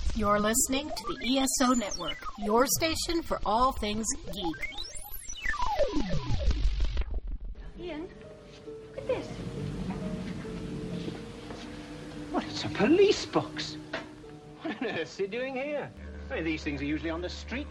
You're listening to the ESO Network, your station for all things geek. Ian, look at this. What, it's a police box. What on earth is he doing here? I mean, these things are usually on the street.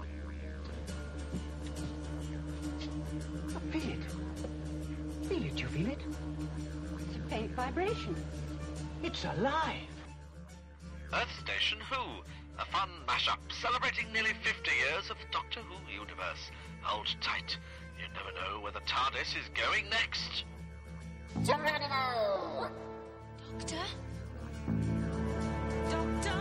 Oh, feel it. Feel it, you feel it? It's a faint vibration. It's alive. Earth Station Who, a fun mashup celebrating nearly 50 years of Doctor Who universe. Hold tight. You never know where the TARDIS is going next. Geronimo! Doctor? Doctor?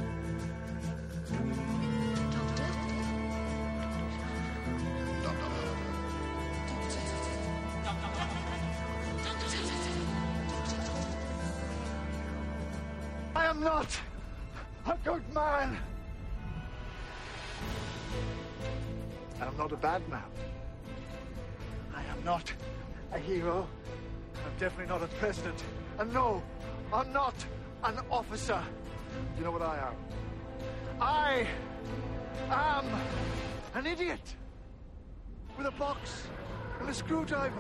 I am not a good man. I am not a bad man. I am not a hero. I'm definitely not a president. And no, I'm not an officer. You know what I am? I am an idiot with a box and a screwdriver.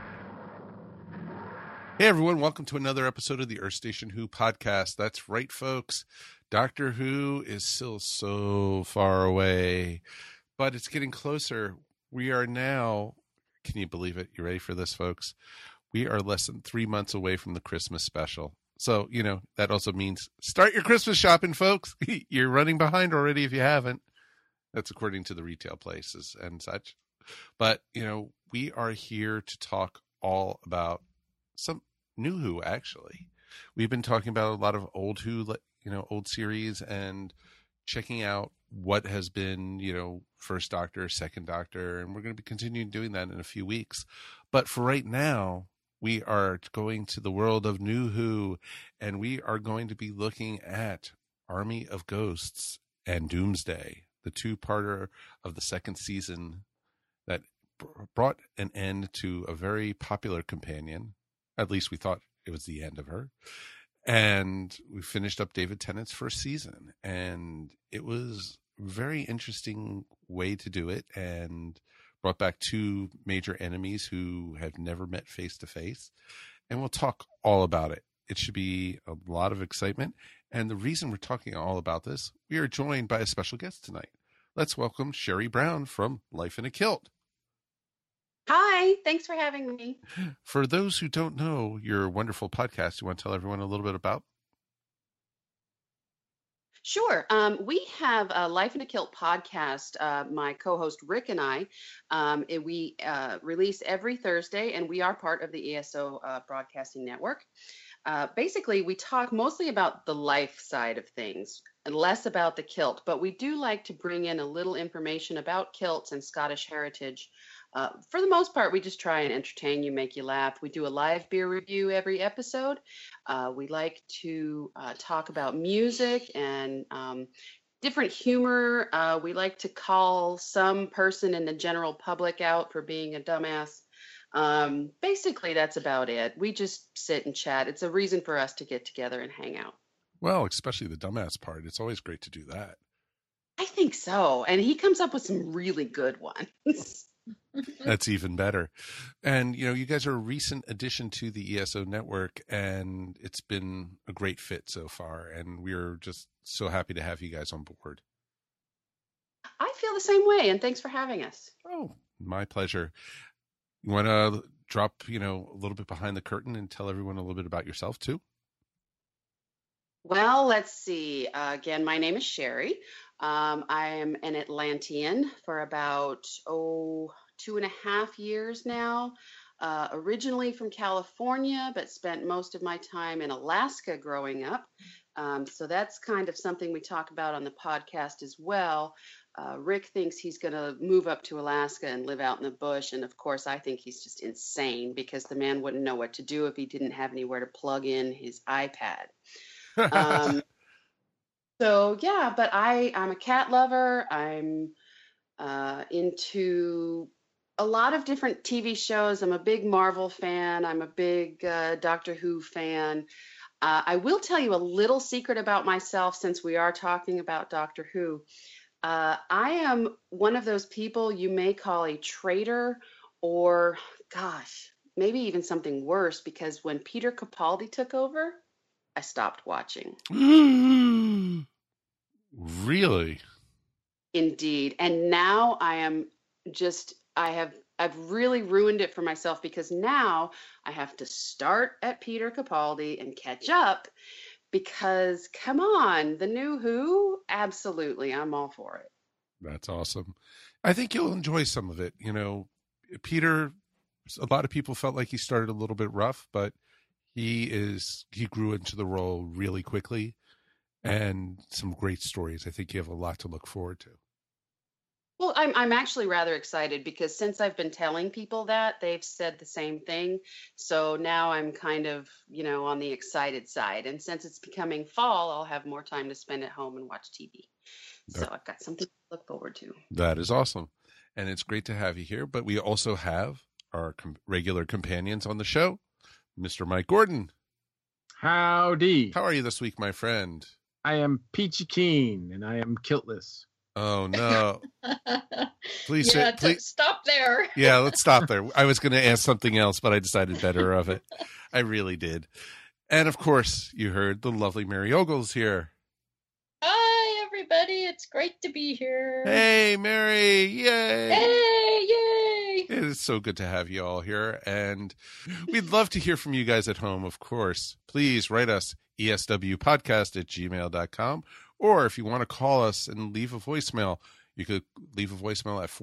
Hey everyone, welcome to another episode of the Earth Station Who podcast. That's right, folks. Doctor Who is still so far away, but it's getting closer. We are now, can you believe it? You ready for this, folks? We are less than 3 months away from the Christmas special. So, you know, that also means start your Christmas shopping, folks. You're running behind already if you haven't. That's according to the retail places and such. But, you know, we are here to talk all about some new Who, actually. We've been talking about a lot of old Who, you know, old series and checking out what has been, you know, First Doctor, Second Doctor, and we're going to be continuing doing that in a few weeks. But for right now, we are going to the world of New Who, and we are going to be looking at Army of Ghosts and Doomsday, the two-parter of the second season that brought an end to a very popular companion. At least we thought it was the end of her. And we finished up David Tennant's first season. And it was a very interesting way to do it and brought back two major enemies who have never met face to face. And we'll talk all about it. It should be a lot of excitement. And the reason we're talking all about this, we are joined by a special guest tonight. Let's welcome Sherry Brown from Life in a Kilt. Hi, thanks for having me. For those who don't know your wonderful podcast, you want to tell everyone a little bit about? Sure. We have a Life in a Kilt podcast. My co-host Rick and I, we release every Thursday, and we are part of the ESO Broadcasting Network. Basically, we talk mostly about the life side of things and less about the kilt, but we do like to bring in a little information about kilts and Scottish heritage. For the most part, we just try and entertain you, make you laugh. We do a live beer review every episode. We like to talk about music and different humor. We like to call some person in the general public out for being a dumbass. Basically, that's about it. We just sit and chat. It's a reason for us to get together and hang out. Well, especially the dumbass part. It's always great to do that. I think so. And he comes up with some really good ones. That's even better. And, you know, you guys are a recent addition to the ESO network, and it's been a great fit so far. And we're just so happy to have you guys on board. I feel the same way, and thanks for having us. Oh, my pleasure. You want to drop, you know, a little bit behind the curtain and tell everyone a little bit about yourself, too? Well, let's see. Again, my name is Sherry. I am an Atlantean for about, 2.5 years now. Originally from California, but spent most of my time in Alaska growing up. So that's kind of something we talk about on the podcast as well. Rick thinks he's going to move up to Alaska and live out in the bush. And of course, I think he's just insane because the man wouldn't know what to do if he didn't have anywhere to plug in his iPad. So yeah, but I'm a cat lover. I'm into a lot of different TV shows. I'm a big Marvel fan. I'm a big Doctor Who fan. I will tell you a little secret about myself since we are talking about Doctor Who. I am one of those people you may call a traitor, or, gosh, maybe even something worse, because when Peter Capaldi took over, I stopped watching. Really? Indeed. And now I am just, I've really ruined it for myself, because now I have to start at Peter Capaldi and catch up, because come on, the new Who, absolutely, I'm all for it. That's awesome. I think you'll enjoy some of it. Peter, a lot of people felt like he started a little bit rough, but he grew into the role really quickly, and some great stories. I think you have a lot to look forward to. Well, I'm actually rather excited, because since I've been telling people that, they've said the same thing. So now I'm kind of, on the excited side. And since it's becoming fall, I'll have more time to spend at home and watch TV. So I've got something to look forward to. That is awesome. And it's great to have you here. But we also have our regular companions on the show, Mr. Mike Gordon. Howdy. How are you this week, my friend? I am peachy keen, and I am kiltless. Oh, no. Please stop there. Yeah, let's stop there. I was going to ask something else, but I decided better of it. I really did. And, of course, you heard the lovely Mary Ogles here. Hi, everybody. It's great to be here. Hey, Mary. Yay. Hey, yay. It is so good to have you all here. And we'd love to hear from you guys at home, of course. Please write us eswpodcast@gmail.com. Or if you want to call us and leave a voicemail, you could leave a voicemail at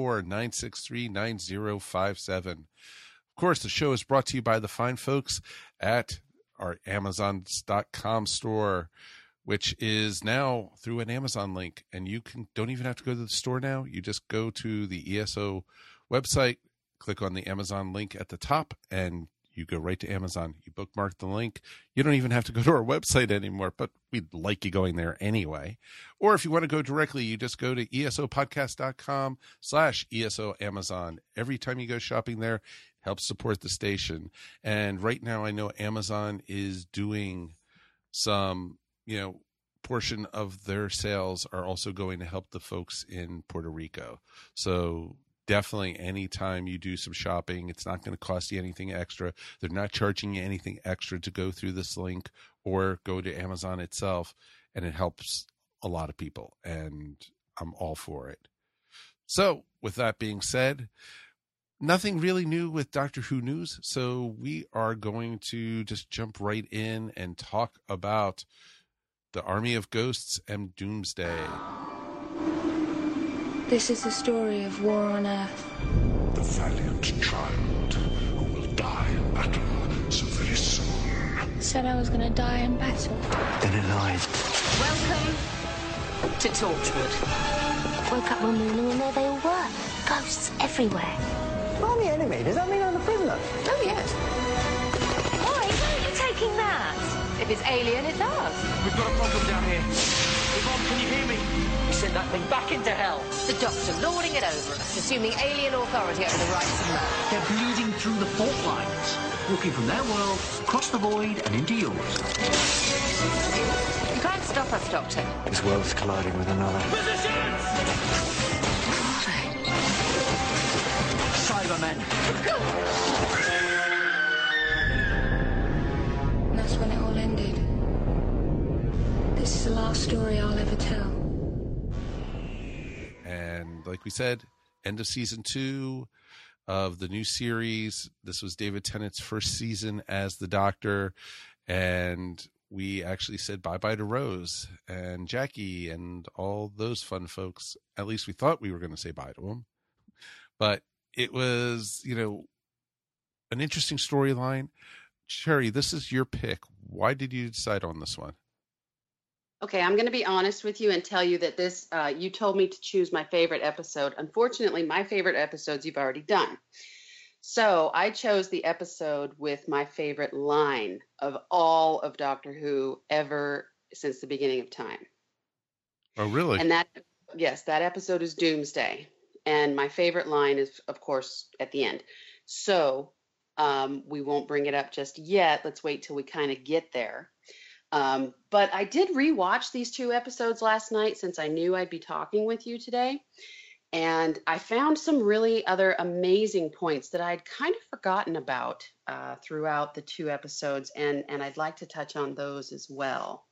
404-963-9057. Of course, the show is brought to you by the fine folks at our Amazon.com store, which is now through an Amazon link. And you don't even have to go to the store now. You just go to the ESO website, click on the Amazon link at the top, and you go right to Amazon. You bookmark the link. You don't even have to go to our website anymore, but we'd like you going there anyway. Or if you want to go directly, you just go to esopodcast.com/ESO Amazon. Every time you go shopping there, it helps support the station. And right now I know Amazon is doing some, portion of their sales are also going to help the folks in Puerto Rico. So definitely anytime you do some shopping, it's not going to cost you anything extra. They're not charging you anything extra to go through this link or go to Amazon itself. And it helps a lot of people. And I'm all for it. So with that being said, nothing really new with Doctor Who news. So we are going to just jump right in and talk about the Army of Ghosts and Doomsday. This is the story of war on Earth. The valiant child who will die in battle so very soon. Said I was going to die in battle. Then it lied. Welcome to Torchwood. Woke up one morning and there they all were. Ghosts everywhere. I'm the enemy. Does that mean I'm the prisoner? Oh, yes. Why are you taking that? If it's alien, it does. We've got a problem down here. Yvonne, can you hear me? We sent that thing back into hell. The Doctor lording it over us, assuming alien authority over the rights of man. They're bleeding through the fault lines, walking from their world, across the void, and into yours. You can't stop us, Doctor. This world's colliding with another. Positions! Cybermen. And that's when it all ended. This is the last story I'll ever tell. And like we said, end of season 2 of the new series. This was David Tennant's first season as the Doctor. And we actually said bye-bye to Rose and Jackie and all those fun folks. At least we thought we were going to say bye to them. But it was, an interesting storyline. Cherry, this is your pick. Why did you decide on this one? Okay, I'm going to be honest with you and tell you that this, you told me to choose my favorite episode. Unfortunately, my favorite episodes you've already done. So I chose the episode with my favorite line of all of Doctor Who ever since the beginning of time. Oh, really? And that episode is Doomsday. And my favorite line is, of course, at the end. So We won't bring it up just yet. Let's wait till we kind of get there. But I did rewatch these 2 episodes last night since I knew I'd be talking with you today. And I found some really other amazing points that I'd kind of forgotten about throughout the 2 episodes. And I'd like to touch on those as well.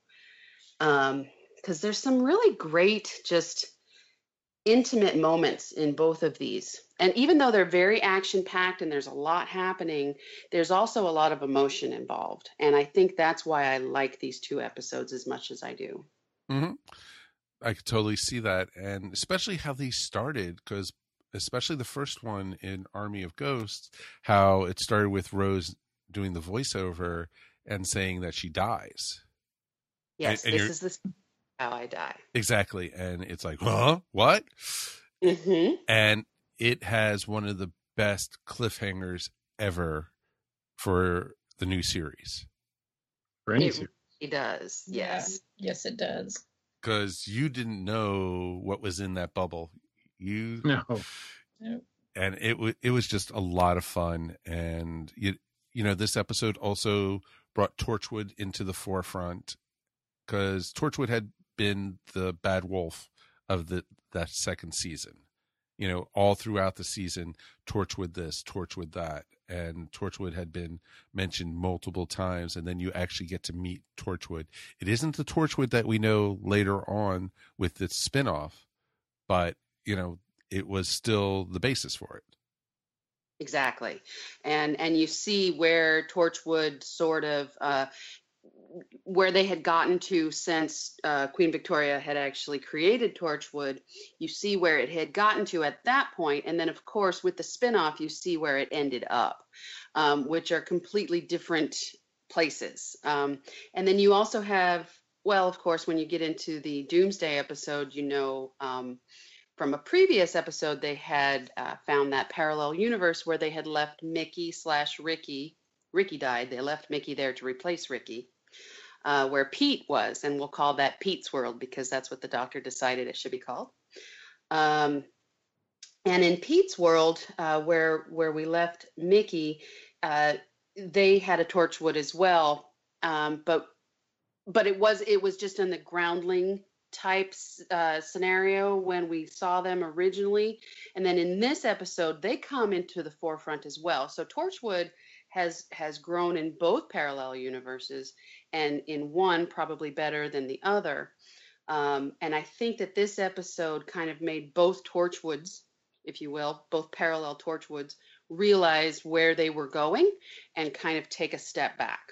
Because there's some really great, just intimate moments in both of these. And even though they're very action-packed and there's a lot happening, there's also a lot of emotion involved. And I think that's why I like these 2 episodes as much as I do. Mm-hmm. I could totally see that. And especially how these started, because especially the first one in Army of Ghosts, how it started with Rose doing the voiceover and saying that she dies. Yes, and this is how I die. Exactly. And it's like, huh? What? Mm-hmm. And it has one of the best cliffhangers ever for the new series. For any series. It does. Yes. Yeah. Yes, it does. Because you didn't know what was in that bubble. No. And it was just a lot of fun. And you know, this episode also brought Torchwood into the forefront, because Torchwood had been the bad wolf of that second season. You know, all throughout the season, Torchwood this, Torchwood that, and Torchwood had been mentioned multiple times, and then you actually get to meet Torchwood. It isn't the Torchwood that we know later on with this spinoff, but, you know, it was still the basis for it. Exactly. And you see where Torchwood sort of, where they had gotten to since Queen Victoria had actually created Torchwood. You see where it had gotten to at that point. And then, of course, with the spinoff, you see where it ended up, which are completely different places. And then you also have, well, of course, when you get into the Doomsday episode, you know, from a previous episode, they had found that parallel universe where they had left Mickey/Ricky. Ricky died. They left Mickey there to replace Ricky. Where Pete was, and we'll call that Pete's World because that's what the Doctor decided it should be called. And in Pete's World, where we left Mickey, they had a Torchwood as well, but it was just in the groundling type scenario when we saw them originally, and then in this episode they come into the forefront as well. So Torchwood has grown in both parallel universes, and in one probably better than the other. And I think that this episode kind of made both Torchwoods, if you will, both parallel Torchwoods, realize where they were going and kind of take a step back.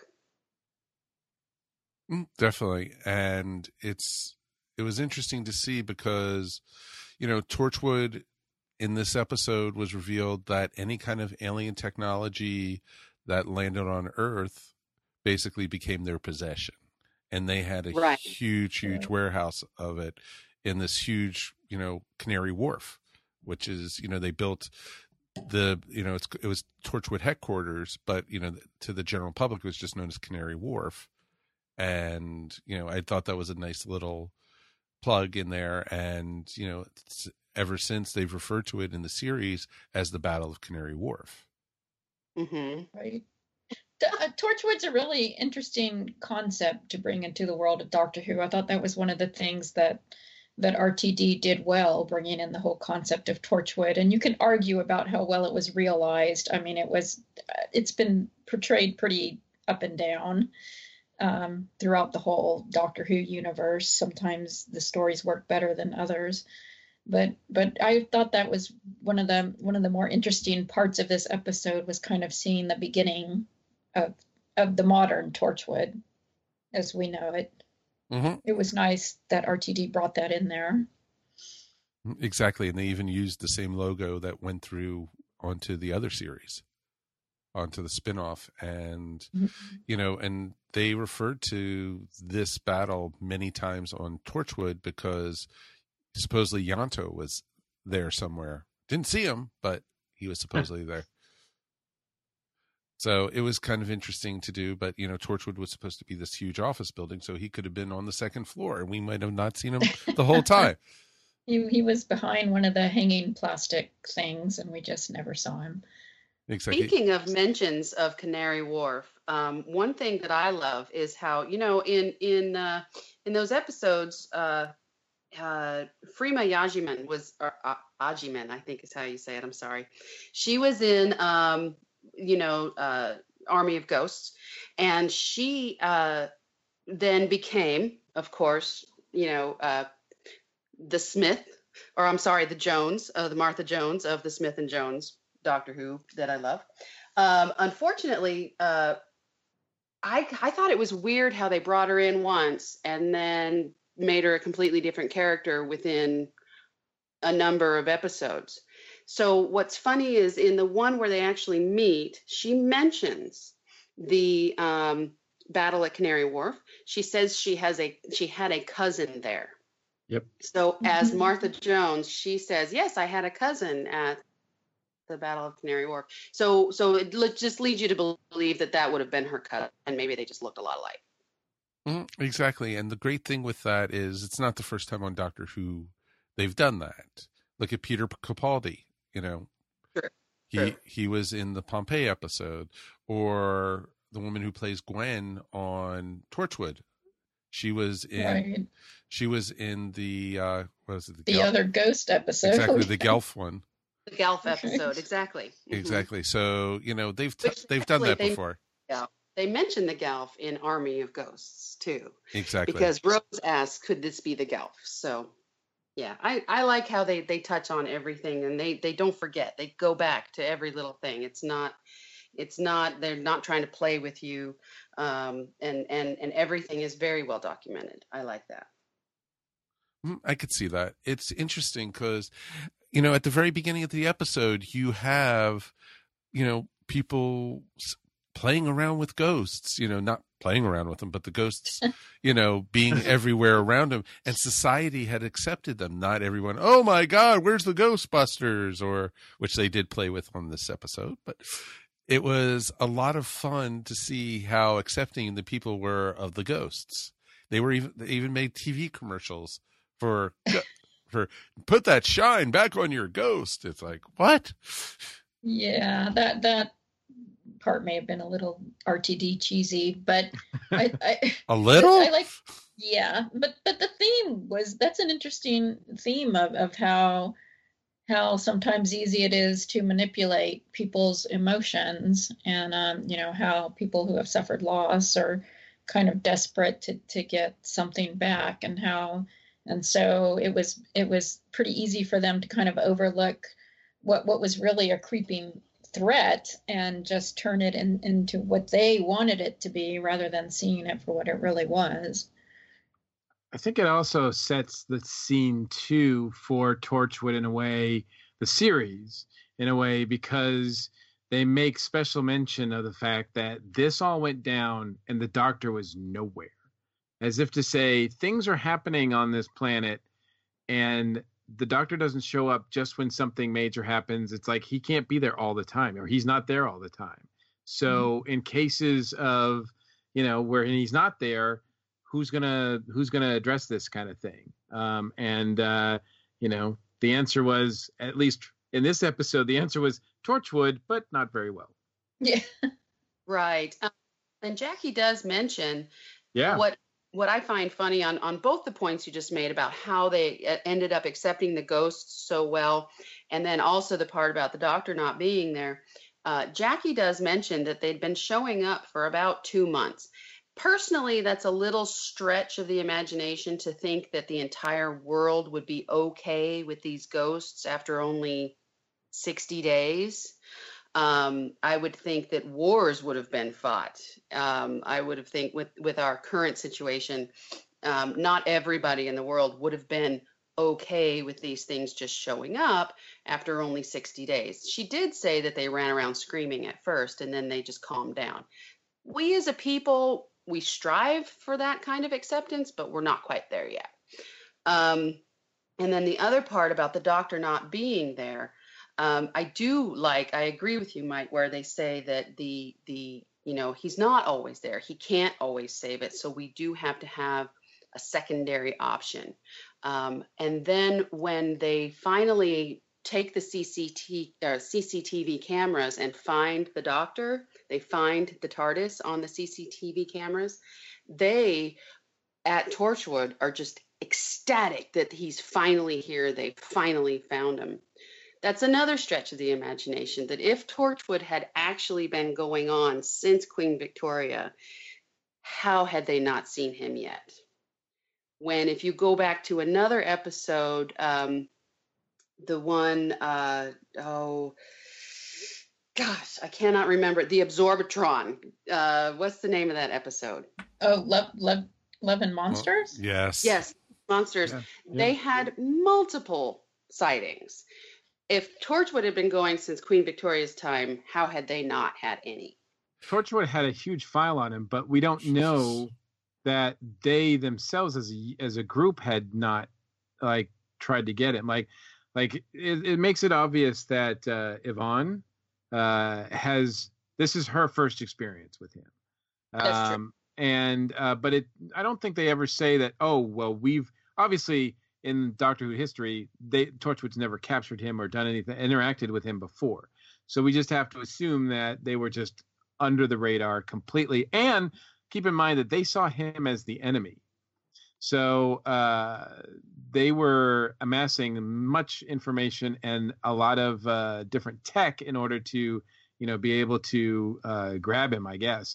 Definitely. And it was interesting to see because, you know, Torchwood in this episode was revealed that any kind of alien technology that landed on Earth basically became their possession. And they had a huge warehouse of it in this huge, you know, Canary Wharf, which is, you know, they built it was Torchwood headquarters, but, you know, to the general public, it was just known as Canary Wharf. And, you know, I thought that was a nice little plug in there. And, you know, ever since they've referred to it in the series as the Battle of Canary Wharf. Mm-hmm. Right. Torchwood's a really interesting concept to bring into the world of Doctor Who. I thought that was one of the things that RTD did well, bringing in the whole concept of Torchwood. And you can argue about how well it was realized. I mean, it's been portrayed pretty up and down throughout the whole Doctor Who universe. Sometimes the stories work better than others. But I thought that was one of the more interesting parts of this episode, was kind of seeing the beginning of the modern Torchwood as we know it. Mm-hmm. It was nice that RTD brought that in there. Exactly. And they even used the same logo that went through onto the other series, onto the spinoff. And, you know, and they referred to this battle many times on Torchwood because supposedly Yanto was there somewhere. Didn't see him, but he was supposedly there. So it was kind of interesting to do, but, you know, Torchwood was supposed to be this huge office building, so he could have been on the second floor, and we might have not seen him the whole time. He was behind one of the hanging plastic things, and we just never saw him. Exactly. Speaking of mentions of Canary Wharf, one thing that I love is how, in those episodes, Freema Yajiman was, or Ajiman, I think is how you say it. I'm sorry. She was in, Army of Ghosts, and she then became, of course, the Smith, or I'm sorry, the Jones, the Martha Jones of the Smith and Jones Doctor Who that I love. Unfortunately, I thought it was weird how they brought her in once and then made her a completely different character within a number of episodes. So what's funny is in the one where they actually meet, she mentions the battle at Canary Wharf. She says she had a cousin there. Yep. So as Martha Jones, she says, yes, I had a cousin at the Battle of Canary Wharf. So it just leads you to believe that would have been her cousin, and maybe they just looked a lot alike. Exactly. And the great thing with that is it's not the first time on Doctor Who they've done that. Look at Peter Capaldi, Sure. He was in the Pompeii episode, or the woman who plays Gwen on Torchwood. She was in the what was it? The other ghost episode. Exactly, the Gelf one. The Gelf episode, exactly. Exactly. So, they've done that before. Yeah. They mentioned the Gelf in Army of Ghosts too. Exactly. Because Rose asked, could this be the Gelf? So yeah, I like how they touch on everything, and they don't forget. They go back to every little thing. It's not they're not trying to play with you. And everything is very well documented. I like that. I could see that. It's interesting because, at the very beginning of the episode, you have, people playing around with ghosts, not playing around with them, but the ghosts, being everywhere around them. And society had accepted them. Not everyone, oh my God, where's the Ghostbusters? Which they did play with on this episode. But it was a lot of fun to see how accepting the people were of the ghosts. They even made TV commercials for put that shine back on your ghost. It's like, what? Yeah, that part may have been a little RTD cheesy, but I a little. I like, yeah, but the theme that's an interesting theme of how sometimes easy it is to manipulate people's emotions, and how people who have suffered loss are kind of desperate to get something back, and so it was pretty easy for them to kind of overlook what was really a creeping threat and just turn it into what they wanted it to be, rather than seeing it for what it really was. I think it also sets the scene too for Torchwood in a way, the series in a way, because they make special mention of the fact that this all went down and the Doctor was nowhere, as if to say things are happening on this planet and the Doctor doesn't show up just when something major happens. It's like he can't be there all the time, or he's not there all the time. So in cases of, where he's not there, who's gonna address this kind of thing? The answer was, at least in this episode, the answer was Torchwood, but not very well. Yeah. Right. And Jackie does mention Yeah. What I find funny on both the points you just made about how they ended up accepting the ghosts so well, and then also the part about the Doctor not being there. Jackie does mention that they'd been showing up for about 2 months. Personally, that's a little stretch of the imagination to think that the entire world would be okay with these ghosts after only 60 days. I would think that wars would have been fought. I would have think with our current situation, not everybody in the world would have been okay with these things just showing up after only 60 days. She did say that they ran around screaming at first and then they just calmed down. We as a people, we strive for that kind of acceptance, but we're not quite there yet. And then the other part about the Doctor not being there, I agree with you, Mike, where they say that he's not always there. He can't always save it. So we do have to have a secondary option. And then when they finally take the CCTV cameras and find the Doctor, they find the TARDIS on the CCTV cameras, they at Torchwood are just ecstatic that he's finally here. They finally found him. That's another stretch of the imagination, that if Torchwood had actually been going on since Queen Victoria, how had they not seen him yet? When, if you go back to another episode, the one, oh gosh, I cannot remember, the Absorbatron. What's the name of that episode? Oh, Love and Monsters? Yes. Yes, Monsters. Yeah. They had multiple sightings. If Torchwood had been going since Queen Victoria's time, how had they not had any? Torchwood had a huge file on him, but we don't know that they themselves as a group had not like tried to get him. Like it makes it obvious that Yvonne this is her first experience with him. That's true. But I don't think they ever say that, oh, well, we've obviously in Doctor Who history, Torchwood's never captured him or done anything, interacted with him before. So we just have to assume that they were just under the radar completely. And keep in mind that they saw him as the enemy. So they were amassing much information and a lot of different tech in order to, be able to grab him, I guess.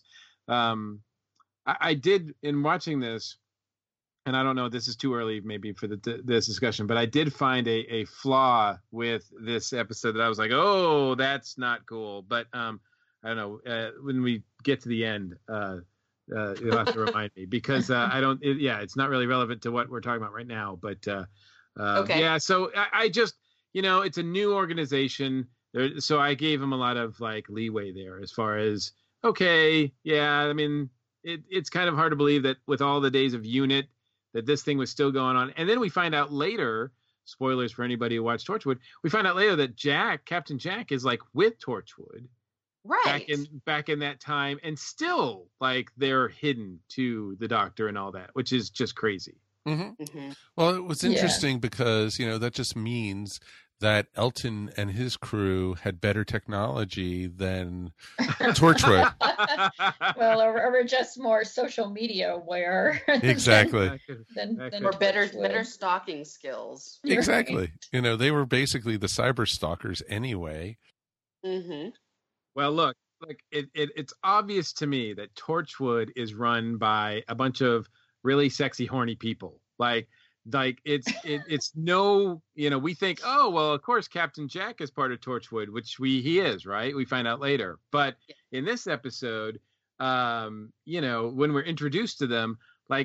I did, in watching this, and I don't know, this is too early maybe for this discussion, but I did find a flaw with this episode that I was like, oh, that's not cool. But I don't know, when we get to the end, you'll have to remind me, because it's not really relevant to what we're talking about right now. But okay. Yeah, so I just, it's a new organization. So I gave them a lot of like leeway there as far as, okay, yeah, I mean, it's kind of hard to believe that with all the days of UNIT that this thing was still going on. And then we find out later, spoilers for anybody who watched Torchwood, we find out later that Captain Jack is like with Torchwood. Right. Back in that time, and still like they're hidden to the Doctor and all that, which is just crazy. Mm-hmm. Mm-hmm. Well, it was interesting because, that just means that Elton and his crew had better technology than Torchwood. Well, or just more social media aware. Exactly. Or better stalking skills. Exactly. Right. They were basically the cyber stalkers anyway. Mm-hmm. Well, look, it's obvious to me that Torchwood is run by a bunch of really sexy, horny people. Like it's no, we think, oh, well, of course, Captain Jack is part of Torchwood, which he is, right? We find out later. But in this episode, when we're introduced to them,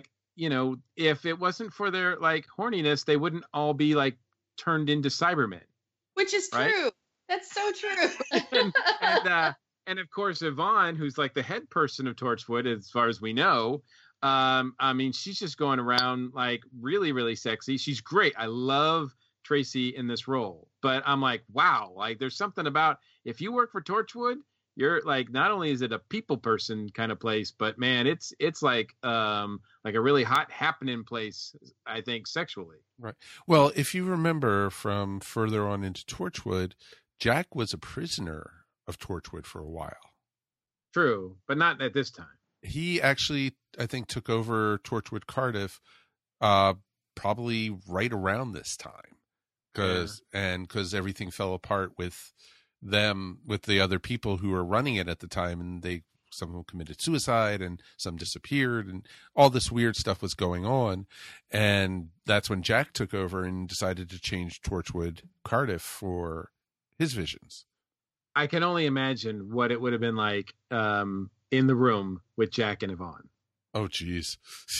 if it wasn't for their horniness, they wouldn't all be turned into Cybermen. Which is true. Right? That's so true. and of course, Yvonne, who's the head person of Torchwood, as far as we know, I mean, she's just going around really, really sexy. She's great. I love Tracy in this role, but I'm like, wow, there's something about if you work for Torchwood, you're not only is it a people person kind of place, but man, it's like a really hot happening place, I think, sexually. Right. Well, if you remember from further on into Torchwood, Jack was a prisoner of Torchwood for a while. True, but not at this time. He actually, I think, took over Torchwood Cardiff probably right around this time because everything fell apart with them, with the other people who were running it at the time, and some of them committed suicide and some disappeared, and all this weird stuff was going on. And that's when Jack took over and decided to change Torchwood Cardiff for his visions. I can only imagine what it would have been like in the room with Jack and Yvonne. Oh, geez.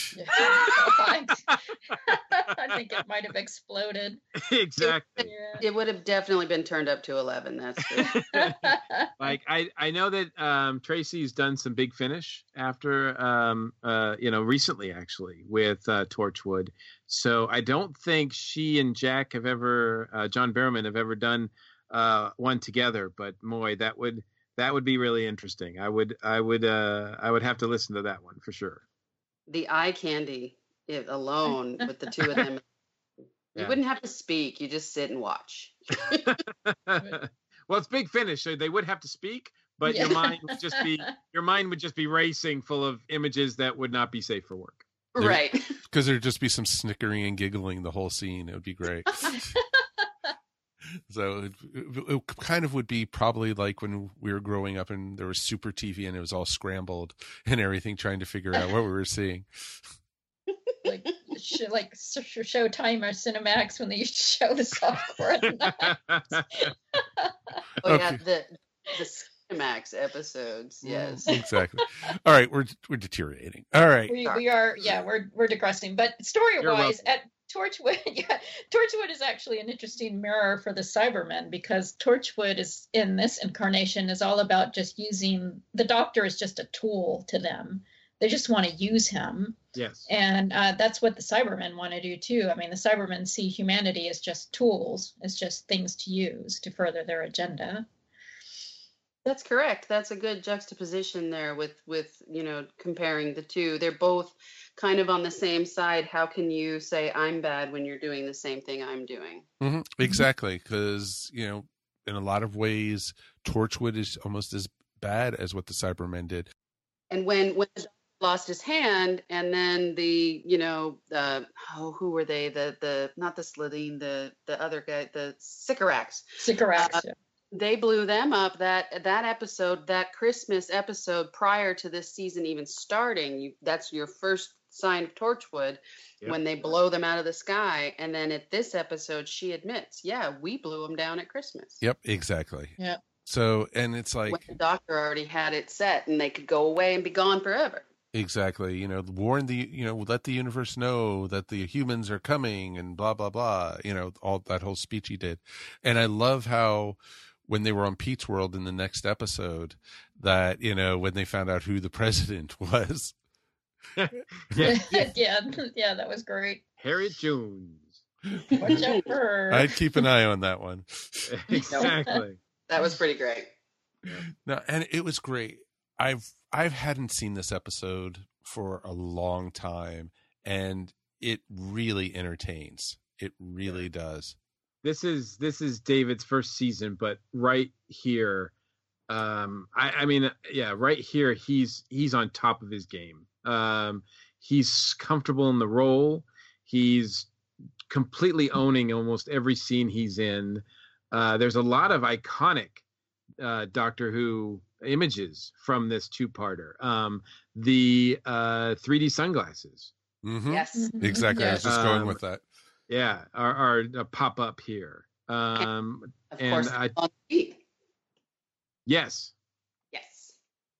I think it might have exploded. Exactly. It would have definitely been turned up to 11. That's true. I know that Tracy's done some Big Finish after, recently actually with Torchwood. So I don't think she and Jack have ever, John Barrowman have ever done one together. But boy, that would be really interesting. I would have to listen to that one for sure. The eye candy alone with the two of them. You wouldn't have to speak. You just sit and watch. Well, it's Big Finish, so they would have to speak, but your mind would just be racing, full of images that would not be safe for work. Right. Because there'd just be some snickering and giggling the whole scene. It would be great. So it kind of would be probably like when we were growing up and there was Super TV and it was all scrambled and everything, trying to figure out what we were seeing. Like Showtime or Cinemax when they used to show the softcore. Yeah, the Cinemax episodes. Yes, exactly. All right, we're deteriorating. All right, we are. Yeah, we're digressing. But story-wise, at Torchwood, Torchwood is actually an interesting mirror for the Cybermen, because Torchwood is, in this incarnation, is all about just using the Doctor as just a tool to them. They just want to use him. Yes. And that's what the Cybermen want to do too. I mean, the Cybermen see humanity as just tools, as just things to use to further their agenda. That's correct. That's a good juxtaposition there with comparing the two. They're both kind of on the same side. How can you say I'm bad when you're doing the same thing I'm doing? Mm-hmm. Exactly, because in a lot of ways, Torchwood is almost as bad as what the Cybermen did. And when the Doctor lost his hand, and then who were they? The not the Slitheen, the other guy, the Sycorax. Sycorax. Yeah. They blew them up. That episode, that Christmas episode prior to this season even starting, that's your first sign of Torchwood, when they blow them out of the sky. And then at this episode, she admits, yeah, we blew them down at Christmas. Yep, exactly. Yeah. So, and it's like when the Doctor already had it set and they could go away and be gone forever. Exactly. Warn let the universe know that the humans are coming and blah, blah, blah, all that whole speech he did. And I love how when they were on Pete's World in the next episode that, when they found out who the president was. yeah, that was great. Harriet Jones. Watch out for her. I'd keep an eye on that one. Exactly. That was pretty great. No, and it was great. I hadn't seen this episode for a long time, and it really entertains. It really does. This is David's first season, but right here, right here, he's on top of his game. He's comfortable in the role. He's completely owning almost every scene he's in. There's a lot of iconic Doctor Who images from this two-parter. The 3D sunglasses. Mm-hmm. Yes, exactly. Yeah. I was just going with that. Yeah, are pop up here. Of course, on Pete. Yes. Yes.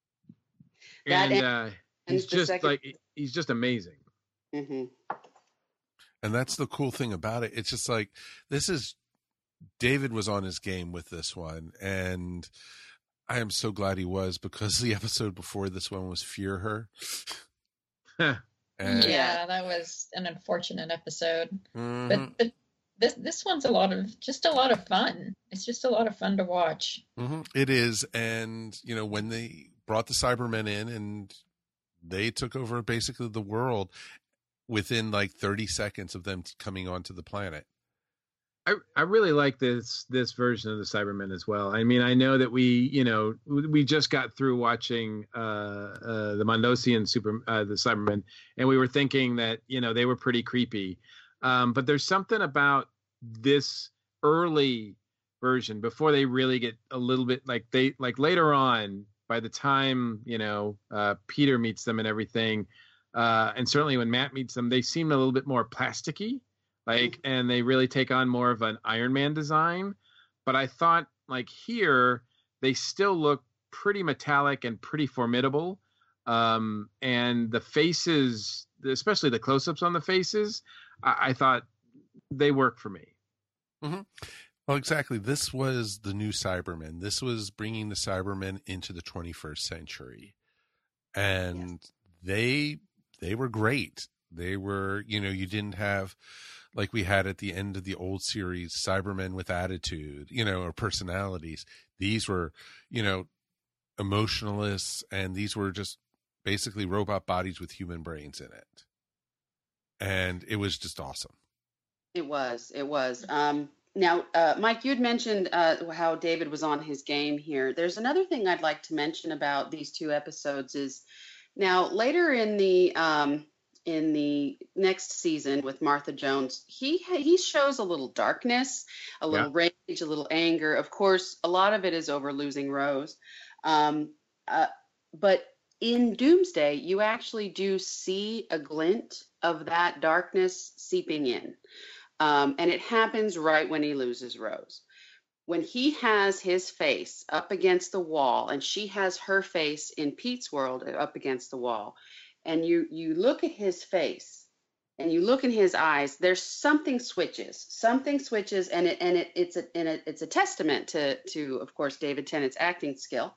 And he's just amazing. Mm-hmm. And that's the cool thing about it. It's just like, David was on his game with this one, and I am so glad he was, because the episode before this one was Fear Her. Yeah, that was an unfortunate episode. Mm-hmm. But this one's a lot of fun. It's just a lot of fun to watch. Mm-hmm. It is. And, when they brought the Cybermen in and they took over basically the world within like 30 seconds of them coming onto the planet. I really like this version of the Cybermen as well. I mean, I know that we just got through watching the Mondosian the Cybermen, and we were thinking that they were pretty creepy. But there's something about this early version before they really get a little bit like later on, by the time Peter meets them and everything, and certainly when Matt meets them, they seem a little bit more plasticky. And they really take on more of an Iron Man design. But I thought, here, they still look pretty metallic and pretty formidable. And the faces, especially the close-ups on the faces, I thought they work for me. Mm-hmm. Well, exactly. This was the new Cybermen. This was bringing the Cybermen into the 21st century. And they were great. They were, you didn't have, like we had at the end of the old series, Cybermen with attitude, or personalities. These were, emotionalists, and these were just basically robot bodies with human brains in it. And it was just awesome. It was. Now, Mike, you had mentioned how David was on his game here. There's another thing I'd like to mention about these two episodes is now later in the next season with Martha Jones, he shows a little darkness, a little rage, a little anger. Of course, a lot of it is over losing Rose, but in Doomsday, you actually do see a glint of that darkness seeping in. And it happens right when he loses Rose. When he has his face up against the wall and she has her face in Pete's world up against the wall, and you look at his face and you look in his eyes, there's something switches, and it's a testament to of course David Tennant's acting skill,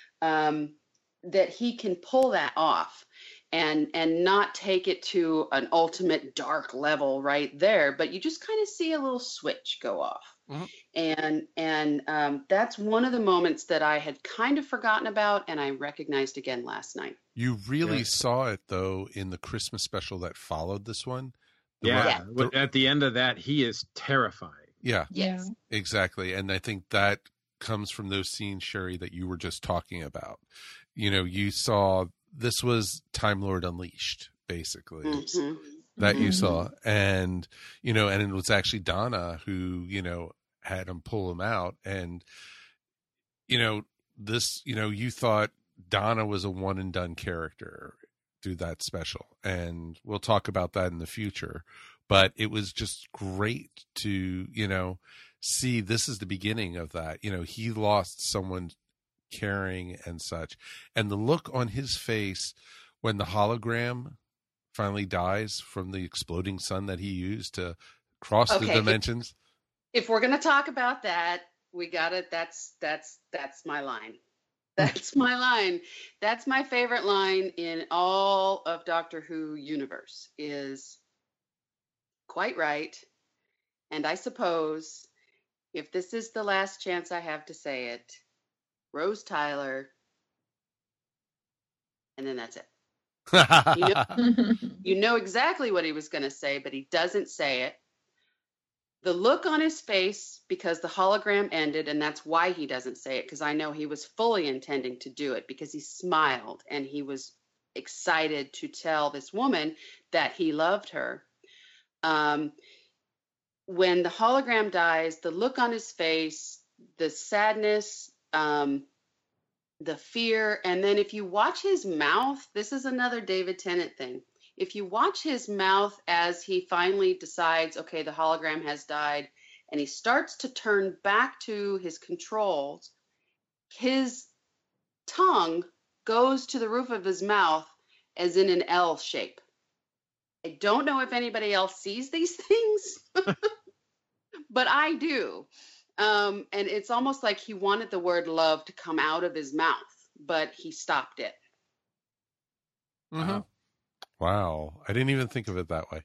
that he can pull that off and not take it to an ultimate dark level right there, but you just kind of see a little switch go off. And that's one of the moments that I had kind of forgotten about and I recognized again last night. You really saw it though in the Christmas special that followed this one. At the end of that, he is terrifying. Yeah. Yeah. Exactly. And I think that comes from those scenes, Sherry, that you were just talking about. You know, you saw this was Time Lord Unleashed, basically, that you saw. And, you know, and it was actually Donna who, you know, had him pull him out. And, you know, this, you know, you thought Donna was a one and done character through that special. And we'll talk about that in the future. But it was just great to, you know, see this is the beginning of that. You know, he lost someone caring and such, and the look on his face when the hologram finally dies from the exploding sun that he used to cross the dimensions. If we're going to talk about that, we got it. That's my line. That's my line. That's my favorite line in all of Doctor Who universe is quite right. And I suppose if this is the last chance I have to say it, Rose Tyler, and then that's it. You know exactly what he was going to say, but he doesn't say it. The look on his face, because the hologram ended, and that's why he doesn't say it, because I know he was fully intending to do it, because he smiled and he was excited to tell this woman that he loved her. When the hologram dies, the look on his face, the sadness, the fear, and then if you watch his mouth, this is another David Tennant thing. If you watch his mouth as he finally decides, okay, the hologram has died, and he starts to turn back to his controls, his tongue goes to the roof of his mouth as in an L shape. I don't know if anybody else sees these things, but I do. And it's almost like he wanted the word love to come out of his mouth, but he stopped it. Wow. I didn't even think of it that way.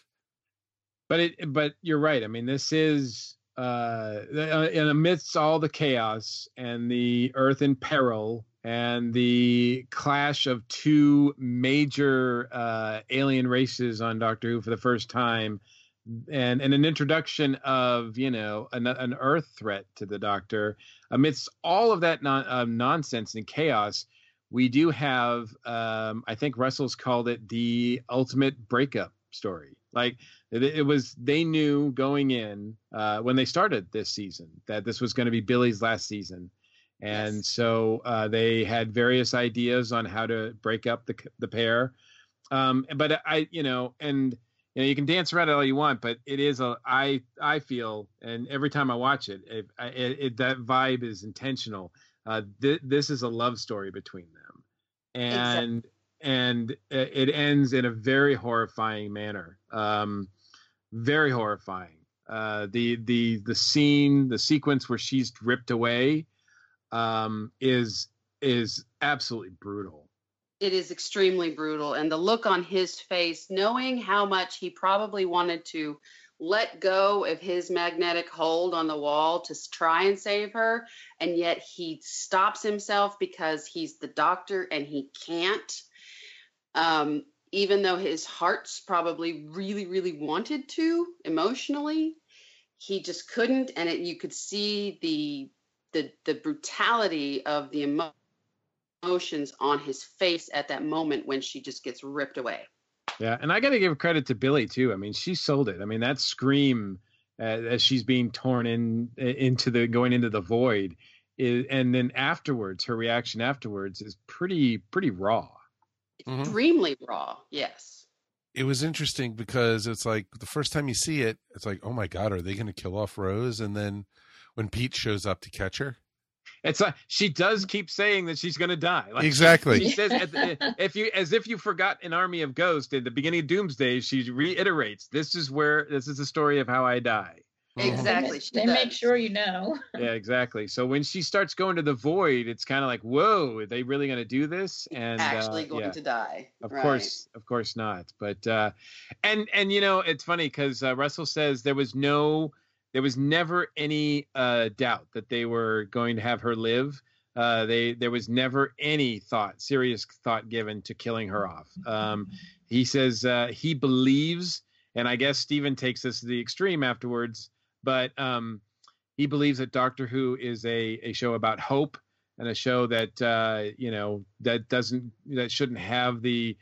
But you're right. I mean, this is and amidst all the chaos and the Earth in peril and the clash of two major alien races on Doctor Who for the first time, and an introduction of, you know, an Earth threat to the Doctor. Amidst all of that nonsense and chaos, we do have, I think Russell's called it the ultimate breakup story. Like it was, they knew going in when they started this season that this was going to be Billy's last season. And so they had various ideas on how to break up the pair. But you can dance around it all you want, but it is I feel, and every time I watch it, that vibe is intentional. This is a love story between them, and it ends in a very horrifying manner. Very horrifying. The scene, the sequence where she's ripped away, is absolutely brutal. It is extremely brutal. And the look on his face, knowing how much he probably wanted to let go of his magnetic hold on the wall to try and save her, and yet he stops himself because he's the Doctor and he can't. even though his heart's probably really, really wanted to emotionally, he just couldn't. And you could see the brutality of the emotions on his face at that moment when she just gets ripped away. Yeah, and I got to give credit to Billy too. I mean, she sold it. I mean, that scream as she's being torn going into the void, and then afterwards, her reaction afterwards is pretty raw. Extremely raw. Yes. It was interesting because it's like the first time you see it, it's like, oh my God, are they going to kill off Rose? And then when Pete shows up to catch her, it's like she does keep saying that she's going to die. Like exactly. She says, as if you forgot an Army of Ghosts at the beginning of Doomsday, she reiterates, "This is the story of how I die." Exactly. They make sure you know. Yeah, exactly. So when she starts going to the void, it's kind of like, whoa, are they really going to do this? And actually going to die. Of course not. But and it's funny because Russell says there was never any doubt that they were going to have her live. There was never any serious thought given to killing her off. He says he believes, and I guess Stephen takes this to the extreme afterwards, but he believes that Doctor Who is a show about hope and a show that that shouldn't have the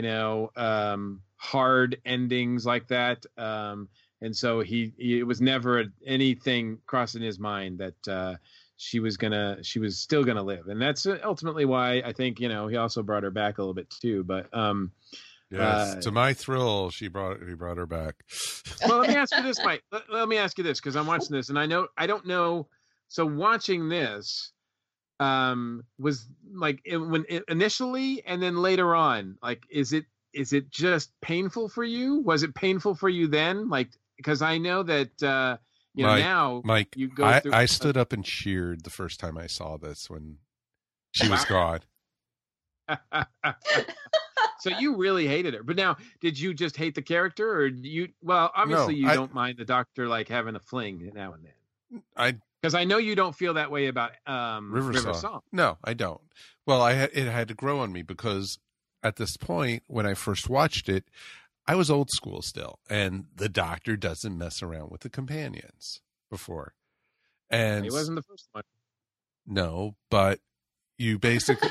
hard endings like that. And so it was never anything crossing his mind that she was still gonna live, and that's ultimately why I think he also brought her back a little bit too. But yes, to my thrill, he brought her back. Well, let me ask you this, Mike. Let me ask you this, because I'm watching this, and I don't know. So watching this was like initially, and then later on, like is it just painful for you? Was it painful for you then? Like, because I know that now, Mike, you go through. I stood up and cheered the first time I saw this when she was gone. So you really hated her, but now did you just hate the character, or you? Well, obviously you don't mind the Doctor like having a fling now and then. Because I know you don't feel that way about River Song. No, I don't. Well, it had to grow on me because at this point when I first watched it, I was old school still, and the Doctor doesn't mess around with the companions before. And he wasn't the first one. No, but you basically,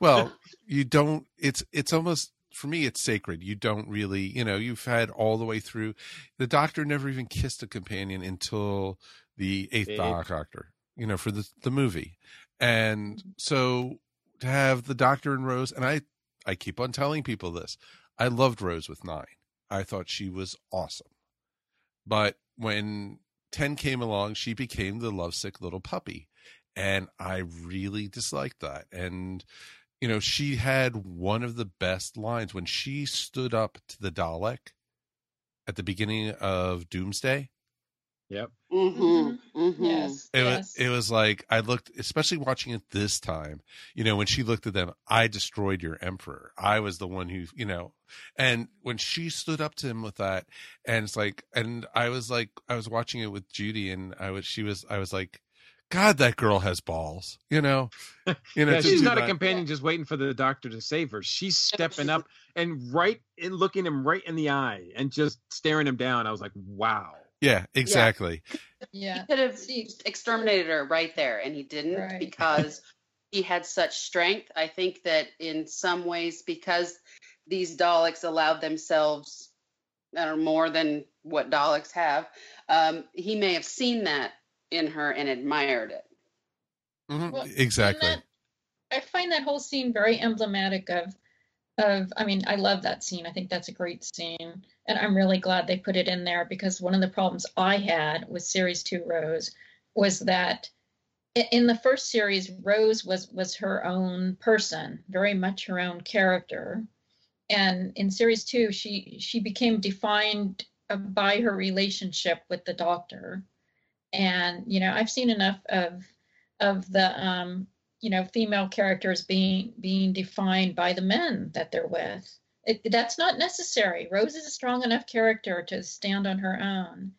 you don't. It's almost, for me, it's sacred. You don't really, you've had all the way through. The Doctor never even kissed a companion until the eighth Doctor, for the movie. And so to have the Doctor and Rose, and I keep on telling people this, I loved Rose with 9. I thought she was awesome. But when 10 came along, she became the lovesick little puppy. And I really disliked that. And, she had one of the best lines when she stood up to the Dalek at the beginning of Doomsday. Yep. Mm-hmm. Mm-hmm. Yes. It was like, I looked, especially watching it this time, when she looked at them, I destroyed your emperor. I was the one who, and when she stood up to him with that, and it's like, and I was watching it with Judy, and I was like, God, that girl has balls, Yeah, she's not a companion just waiting for the Doctor to save her. She's stepping up and looking him right in the eye and just staring him down. I was like, wow. Yeah, exactly. Yeah. He could have exterminated her right there, and he didn't because he had such strength. I think that in some ways, because these Daleks allowed themselves more than what Daleks have, he may have seen that in her and admired it. Mm-hmm. Well, exactly. I find that whole scene very emblematic of I mean, I love that scene. I think that's a great scene. And I'm really glad they put it in there, because one of the problems I had with Series 2 Rose was that in the first series, Rose was her own person, very much her own character. And in Series 2, she became defined by her relationship with the Doctor. And, I've seen enough of the female characters being defined by the men that they're with. That's not necessary. Rose is a strong enough character to stand on her own.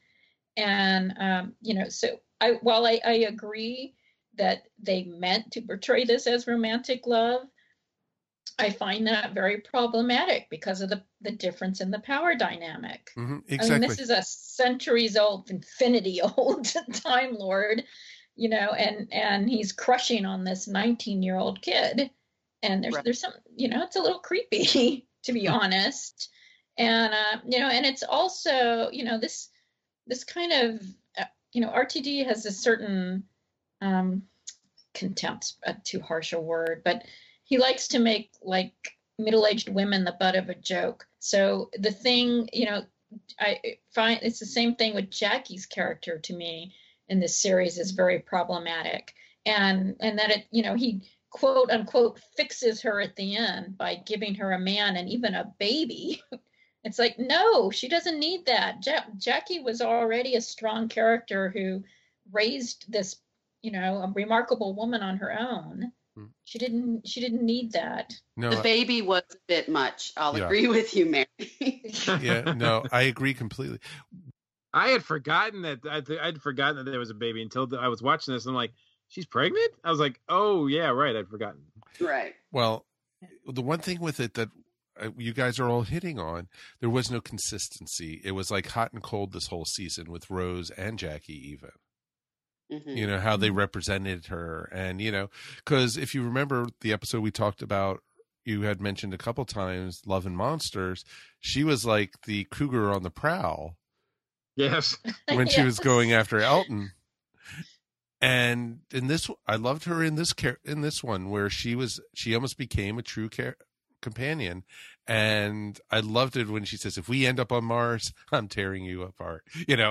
And, so while I agree that they meant to portray this as romantic love, I find that very problematic because of the difference in the power dynamic. Exactly. I mean, this is a centuries-old, infinity-old Time Lord, and he's crushing on this 19-year-old kid. And there's some, it's a little creepy, to be honest. And, and it's also, this kind of, RTD has a certain contempt, too harsh a word, but he likes to make like middle-aged women the butt of a joke. So the thing, I find it's the same thing with Jackie's character to me in this series is very problematic. And that it, he quote unquote fixes her at the end by giving her a man and even a baby. It's like, no, she doesn't need that. Jackie was already a strong character who raised this, a remarkable woman on her own. She didn't need that. No, the baby was a bit much. I'll agree with you, Mary. Yeah, no, I agree completely. I had forgotten that there was a baby until I was watching this. I'm like, she's pregnant? I was like, oh yeah, right. I'd forgotten. Right. Well, the one thing with it that you guys are all hitting on, there was no consistency. It was like hot and cold this whole season with Rose and Jackie even. Mm-hmm. How they represented her. And, because if you remember the episode we talked about, you had mentioned a couple times, Love and Monsters, she was like the cougar on the prowl. Yes. When she was going after Elton. And in this, I loved her in this one where she almost became a true companion. And I loved it when she says, if we end up on Mars, I'm tearing you apart.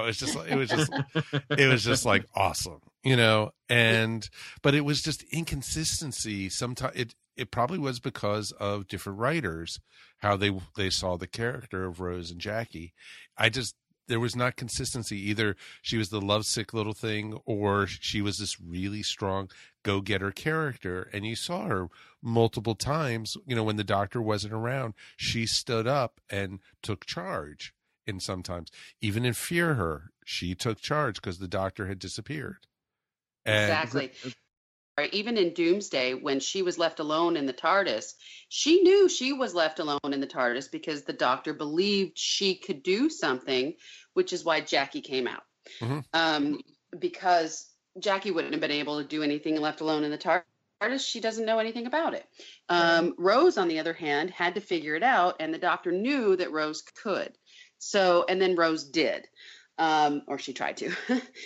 It was just like awesome, but it was just inconsistency. Sometimes it probably was because of different writers, how they saw the character of Rose and Jackie. There was not consistency. Either she was the lovesick little thing or she was this really strong go-getter character. And you saw her multiple times, when the doctor wasn't around, she stood up and took charge. And sometimes even in Fear Her, she took charge because the doctor had disappeared. Exactly. Even in Doomsday, when she was left alone in the TARDIS, she knew she was left alone in the TARDIS because the doctor believed she could do something, which is why Jackie came out. Mm-hmm. Because Jackie wouldn't have been able to do anything left alone in the TARDIS. She doesn't know anything about it. Rose, on the other hand, had to figure it out, and the doctor knew that Rose could. So, and then Rose did, or she tried to.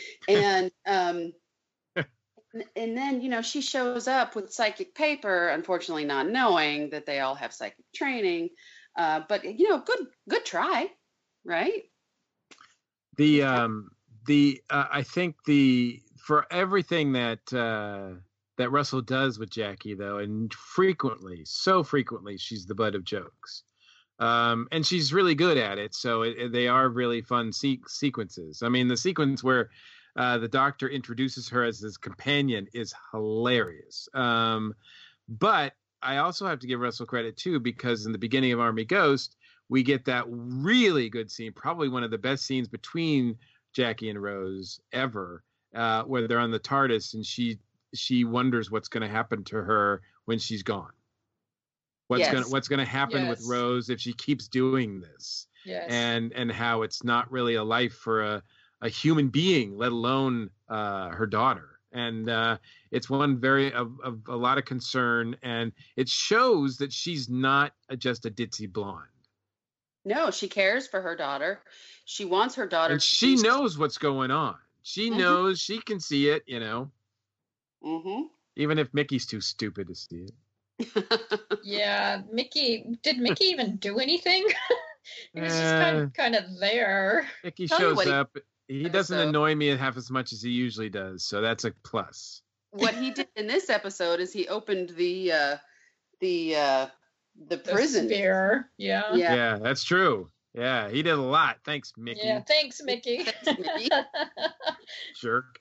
And then, she shows up with psychic paper, unfortunately not knowing that they all have psychic training. But, good try, right? I think for everything that Russell does with Jackie, though, and so frequently, she's the butt of jokes. And she's really good at it. So they are really fun sequences. I mean, the sequence where the doctor introduces her as his companion is hilarious. But I also have to give Russell credit, too, because in the beginning of Army Ghost, we get that really good scene, probably one of the best scenes between Jackie and Rose ever, where they're on the TARDIS and she wonders what's going to happen to her when she's gone. What's going to happen with Rose if she keeps doing this? Yes. And how it's not really a life for a human being, let alone her daughter. And it's one of a lot of concern, and it shows that she's not just a ditzy blonde. No, she cares for her daughter. She wants her daughter. And she knows what's going on. She knows, she can see it, Mm-hmm. Even if Mickey's too stupid to see it. Yeah, did Mickey even do anything? He was just kind of there. Mickey shows up. He doesn't annoy me half as much as he usually does, so that's a plus. What he did in this episode is he opened the prison. Sphere. Yeah. Yeah, that's true. Yeah, he did a lot. Thanks, Mickey. Yeah, thanks, Mickey. Jerk.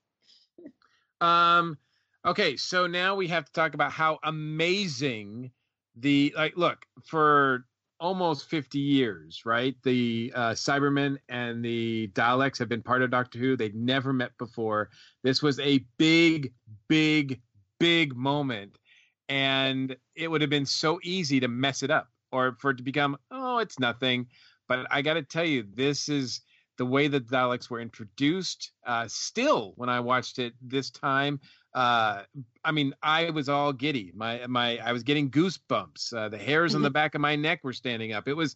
Okay, so now we have to talk about how amazing look, for almost 50 years, right? The Cybermen and the Daleks have been part of Doctor Who. They'd never met before. This was a big, big, big moment. and it would have been so easy to mess it up or for it to become, oh, it's nothing. But I got to tell you, this is the way the Daleks were introduced. Still, when I watched it this time, I mean, I was all giddy. I was getting goosebumps. The hairs on the back of my neck were standing up. I was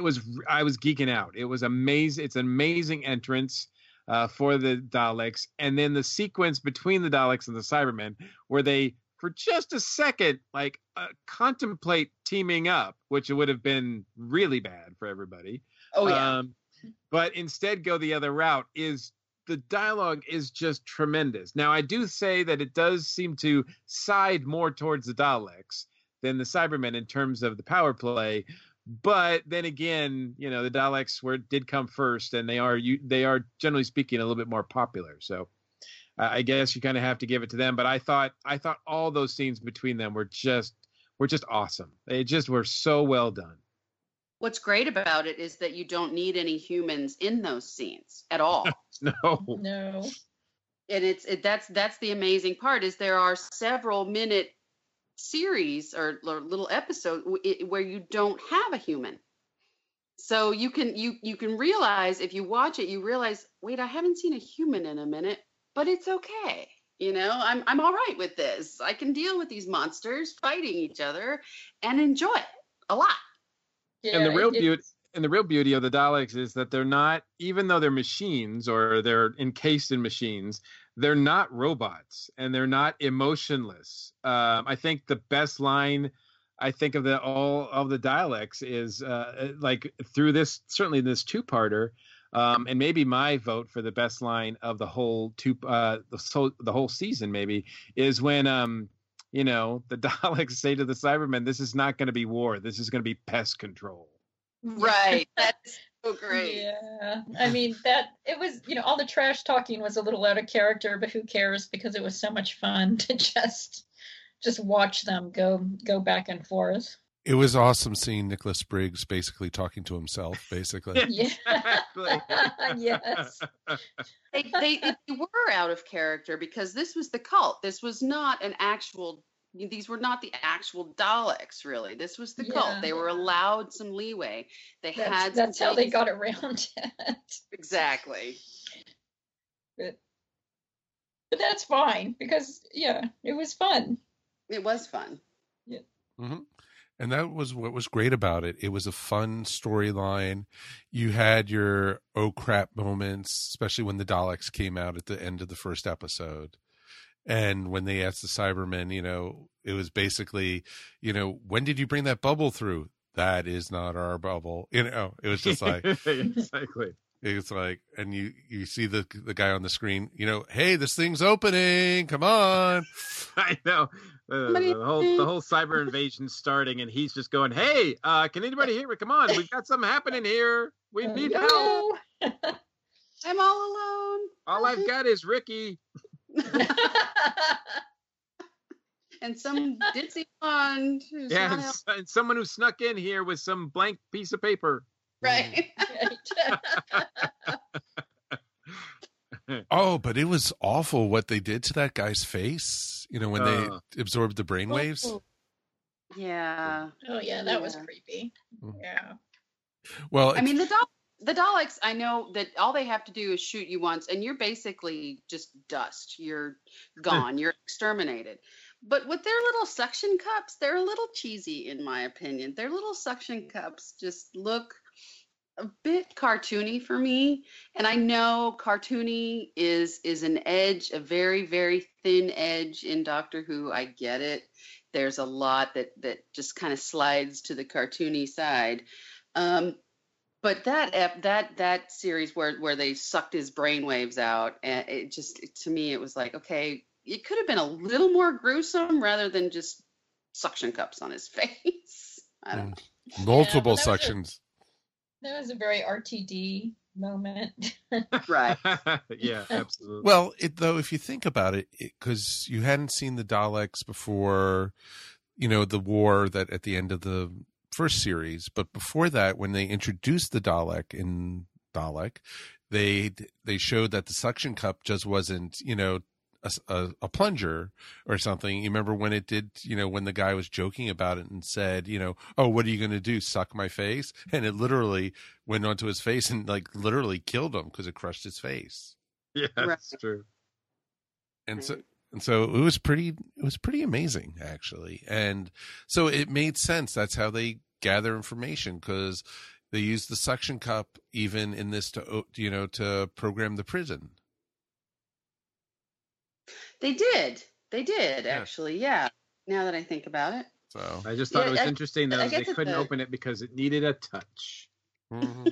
geeking out. It was amazing. It's an amazing entrance for the Daleks. And then the sequence between the Daleks and the Cybermen, where they, for just a second, contemplate teaming up, which would have been really bad for everybody. Oh, yeah. But instead go the other route. The dialogue is just tremendous. Now, I do say that it does seem to side more towards the Daleks than the Cybermen in terms of the power play. But then again, the Daleks did come first, and they are generally speaking a little bit more popular. So I guess you kind of have to give it to them. But I thought all those scenes between them were just awesome. They just were so well done. What's great about it is that you don't need any humans in those scenes at all. No. And that's the amazing part, is there are several minute series or little episodes where you don't have a human. So you can realize, if you watch it, you realize, wait, I haven't seen a human in a minute, but it's okay. I'm all right with this. I can deal with these monsters fighting each other and enjoy it a lot. Yeah, and the real beauty of the Daleks is that they're not, even though they're machines or they're encased in machines, they're not robots and they're not emotionless. I think the best line I think of all of the Daleks is through this, certainly this two-parter, and maybe my vote for the best line of the whole the whole season maybe is when the Daleks say to the Cybermen, this is not going to be war. This is going to be pest control. Right. That's so great. Yeah. I mean, it was, all the trash talking was a little out of character, but who cares, because it was so much fun to just watch them go back and forth. It was awesome seeing Nicholas Briggs basically talking to himself, basically. Yeah. Exactly. Yes. They were out of character because this was the cult. This was not these were not the actual Daleks, really. This was the cult. They were allowed some leeway. That's how they got around it. Exactly. But that's fine because, it was fun. It was fun. Yeah. Mm-hmm. And that was what was great about it. It was a fun storyline. You had your oh crap moments, especially when the Daleks came out at the end of the first episode. And when they asked the Cybermen, it was basically, when did you bring that bubble through? That is not our bubble. It was just like, exactly. It's like, and you see the guy on the screen, hey, this thing's opening. Come on. I know. The whole cyber invasion starting, and he's just going, hey, can anybody hear me? Come on, we've got something happening here. We need help. I'm all alone. All I've got is Ricky. And some ditzy blonde. Yeah, and someone who snuck in here with some blank piece of paper. Right. Oh, but it was awful what they did to that guy's face, when they absorbed the brainwaves. Yeah. Oh, yeah, that was creepy. Yeah. Well, I mean, the Daleks, I know that all they have to do is shoot you once, and you're basically just dust. You're gone. You're exterminated. But with their little suction cups, they're a little cheesy, in my opinion. Their little suction cups just look a bit cartoony for me. And I know cartoony is an edge, a very, very thin edge in Doctor Who. I get it. There's a lot that just kind of slides to the cartoony side. But that series where they sucked his brainwaves out, and to me it was like, okay, it could have been a little more gruesome rather than just suction cups on his face. I don't know. Multiple suctions. That was a very RTD moment. Right. Yeah, absolutely. Well, if you think about it, because you hadn't seen the Daleks before, the war that at the end of the first series, but before that, when they introduced the Dalek in Dalek, they showed that the suction cup just wasn't, a plunger or something. You remember when it did, when the guy was joking about it and said, oh, what are you going to do? Suck my face? And it literally went onto his face and like literally killed him because it crushed his face. Yeah, that's true. And so it was pretty amazing, actually. And so it made sense. That's how they gather information, because they use the suction cup even in this to program the prison. They did actually. Yeah. Now that I think about it. So I just thought it was interesting that they couldn't open it because it needed a touch. Mm-hmm.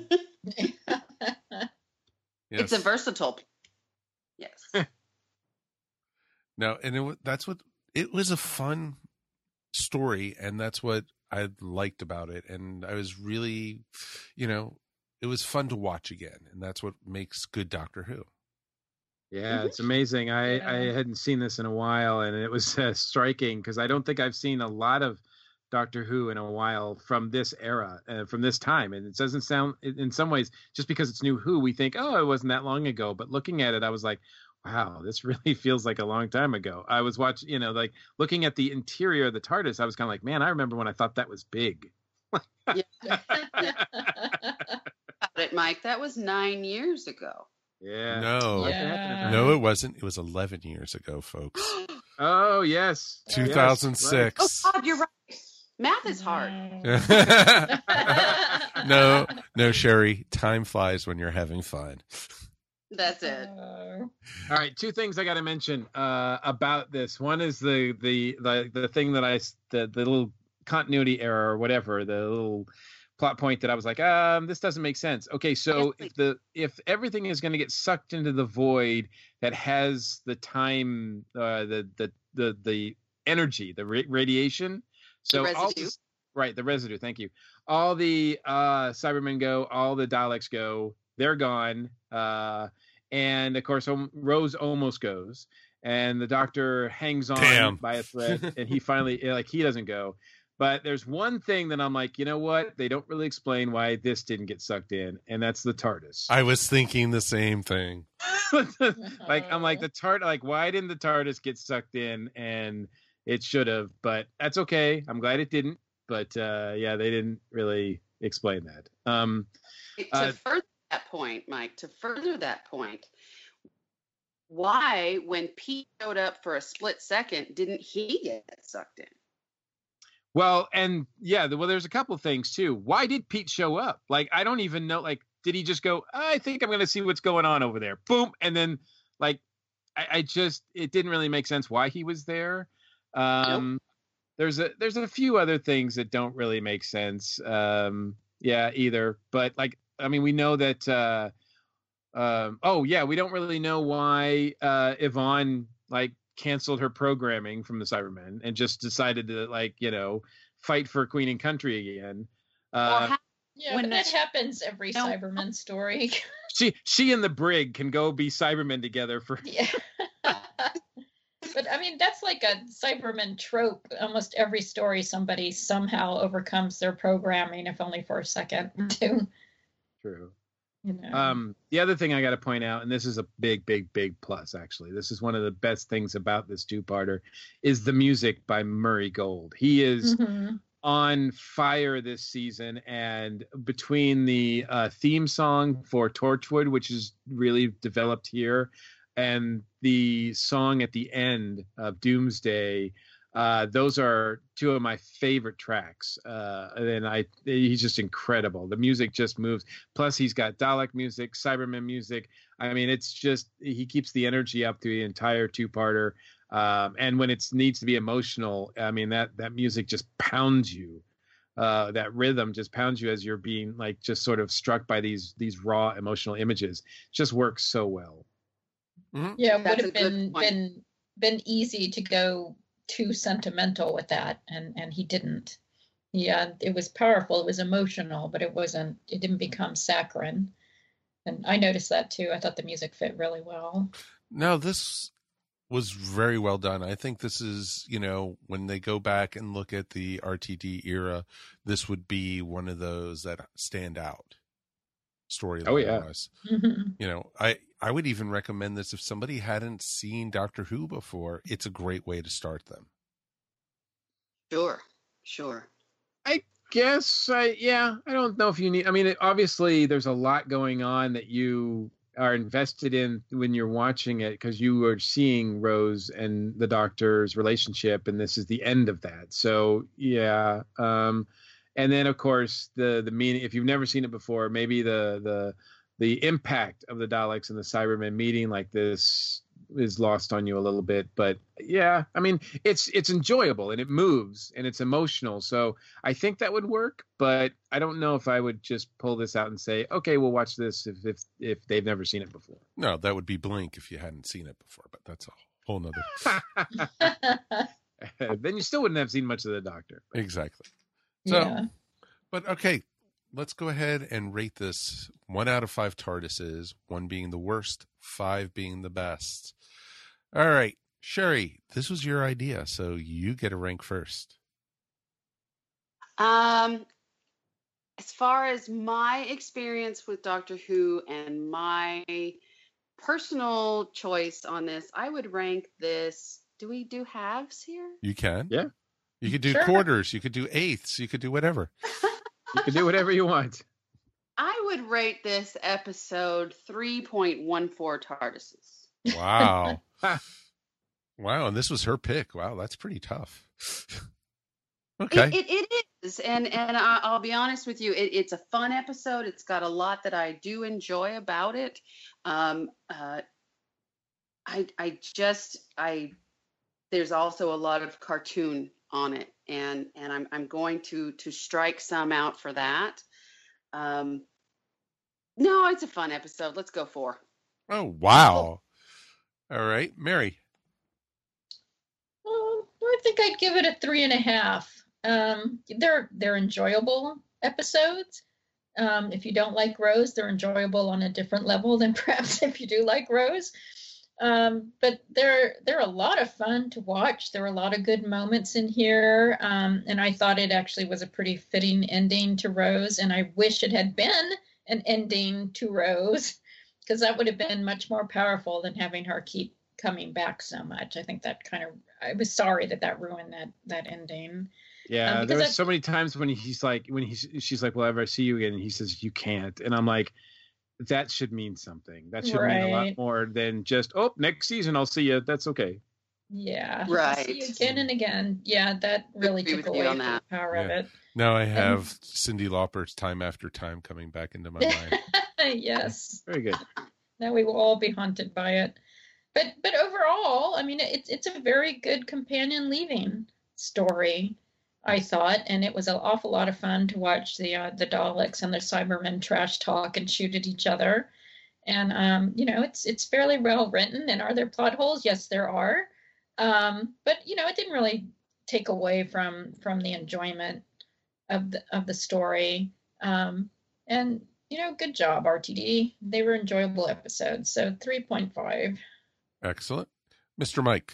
Yes. It's a versatile. Yes. No, and it was a fun story, and that's what I liked about it. And I was really, it was fun to watch again, and that's what makes good Doctor Who. Yeah, it's amazing. I hadn't seen this in a while, and it was striking because I don't think I've seen a lot of Doctor Who in a while from this era, from this time. And it doesn't sound, in some ways, just because it's new Who, we think, oh, it wasn't that long ago. But looking at it, I was like, wow, this really feels like a long time ago. I was watching, like looking at the interior of the TARDIS, I was kind of like, man, I remember when I thought that was big. It, Mike, that was 9 years ago. Yeah. No, it wasn't. It was 11 years ago, folks. Oh, yes. 2006. Yes, right. Oh, God, you're right. Math is hard. No, Sherry. Time flies when you're having fun. That's it. All right, two things I got to mention about this. One is the thing that the little continuity error or whatever, the little plot point that I was like, this doesn't make sense. Okay, so if everything is going to get sucked into the void that has the time, the energy, the radiation, so the residue. The residue. Thank you. All the Cybermen go, all the Daleks go. They're gone. And of course, Rose almost goes, and the Doctor hangs on by a thread, and he finally, he doesn't go. But there's one thing that I'm like, you know what? They don't really explain why this didn't get sucked in, and that's the TARDIS. I was thinking the same thing. I'm like the TARDIS. Like, why didn't the TARDIS get sucked in? And it should have, but that's okay. I'm glad it didn't. But they didn't really explain that. To further that point, Mike, why, when Pete showed up for a split second, didn't he get sucked in? Well, and there's a couple of things too. Why did Pete show up? Like, I don't even know. Like, did he just go, I think I'm going to see what's going on over there? Boom. And then, like, it didn't really make sense why he was there. Nope. There's a few other things that don't really make sense. Either. But, like, I mean, we know that, we don't really know why Yvonne, like, canceled her programming from the Cybermen and just decided to, fight for Queen and Country again. But that happens every Cyberman story. She and the Brig can go be Cybermen together for... Yeah. But, I mean, that's like a Cyberman trope. Almost every story, somebody somehow overcomes their programming, if only for a second or two. True. The other thing I got to point out, and this is a big, big, big plus, actually. This is one of the best things about this two-parter, is the music by Murray Gold. He is on fire this season, and between the theme song for Torchwood, which is really developed here, and the song at the end of Doomsday, those are two of my favorite tracks. And he's just incredible. The music just moves. Plus he's got Dalek music, Cyberman music. I mean, it's just, he keeps the energy up through the entire two-parter. And when it needs to be emotional, I mean, that music just pounds you. That rhythm just pounds you as you're being like, just sort of struck by these raw emotional images. It just works so well. Mm-hmm. Yeah, it would have been easy to go too sentimental with that, and he didn't. Yeah, it was powerful, it was emotional, but it didn't become saccharine. And I noticed that too. I thought the music fit really well. No, this was very well done. I think this is, when they go back and look at the RTD era, this would be one of those that stand out. storyline Oh, yeah. was. I would even recommend this if somebody hadn't seen Doctor Who before. It's a great way to start them. Sure. I guess, I don't know if you need, I mean, obviously there's a lot going on that you are invested in when you're watching it, because you are seeing Rose and the Doctor's relationship, and this is the end of that. So, yeah. And then, of course, the meaning, if you've never seen it before, maybe the impact of the Daleks and the Cybermen meeting like this is lost on you a little bit. But yeah, I mean, it's enjoyable and it moves and it's emotional. So I think that would work, but I don't know if I would just pull this out and say, okay, we'll watch this if they've never seen it before. No, that would be Blink if you hadn't seen it before, but that's a whole nother. Then you still wouldn't have seen much of the Doctor. Exactly. So, Yeah. But okay, let's go ahead and rate this 1 out of 5 TARDISes, 1 being the worst, 5 being the best. All right, Sherry, this was your idea, so you get a rank first. As far as my experience with Doctor Who and my personal choice on this, I would rank this. Do we do halves here? You can. Yeah. You could do Sure. quarters. You could do eighths. You could do whatever. You can do whatever you want. I would rate this episode 3.14 TARDISes. Wow. Wow, and this was her pick. Wow, that's pretty tough. Okay. It is, and I'll be honest with you, it's a fun episode. It's got a lot that I do enjoy about it. There's also a lot of cartoon on it, and I'm going to strike some out for that. No, it's a fun episode. Let's go 4. Oh, wow. All right, Mary. I think I'd give it a 3.5. They're enjoyable episodes. If you don't like Rose, they're enjoyable on a different level than perhaps if you do like Rose. But they're a lot of fun to watch. There were a lot of good moments in here, and I thought it actually was a pretty fitting ending to Rose. And I wish it had been an ending to Rose, because that would have been much more powerful than having her keep coming back so much. I think that I was sorry that ruined that ending. Yeah, there was so many times when she's like, "Will I ever see you again?" And he says, "You can't." And I'm like, that should mean something. That should mean a lot more than just, "Oh, next season I'll see you." That's okay. Yeah. Right. See you again and again. Yeah, that really took away from the power of it. Now I have Cyndi Lauper's Time After Time coming back into my mind. Yes. Very good. Now we will all be haunted by it. But overall, I mean, it's a very good companion leaving story, I thought, and it was an awful lot of fun to watch the Daleks and the Cybermen trash talk and shoot at each other. And it's fairly well written. And are there plot holes? Yes, there are. But it didn't really take away from the enjoyment of the story. And good job, RTD. They were enjoyable episodes. So 3.5. Excellent. Mr. Mike.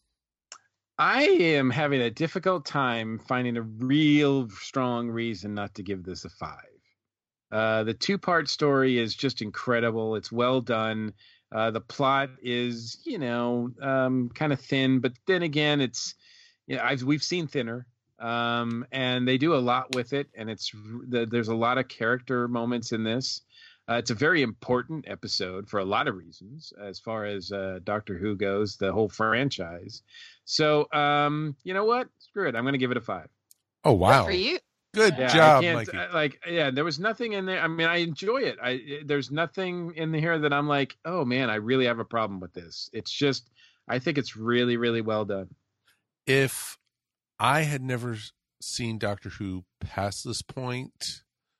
I am having a difficult time finding a real strong reason not to give this a 5. The 2-part story is just incredible. It's well done. The plot is, kind of thin, but then again, it's, we've seen thinner, and they do a lot with it. And there's a lot of character moments in this. It's a very important episode for a lot of reasons, as far as Doctor Who goes, the whole franchise. So, you know what? Screw it. I'm going to give it a 5. Oh, wow. Good for you. Good job, Mikey. There was nothing in there. I mean, I enjoy it. There's nothing in here that I'm like, oh, man, I really have a problem with this. It's just, I think it's really, really well done. If I had never seen Doctor Who past this point,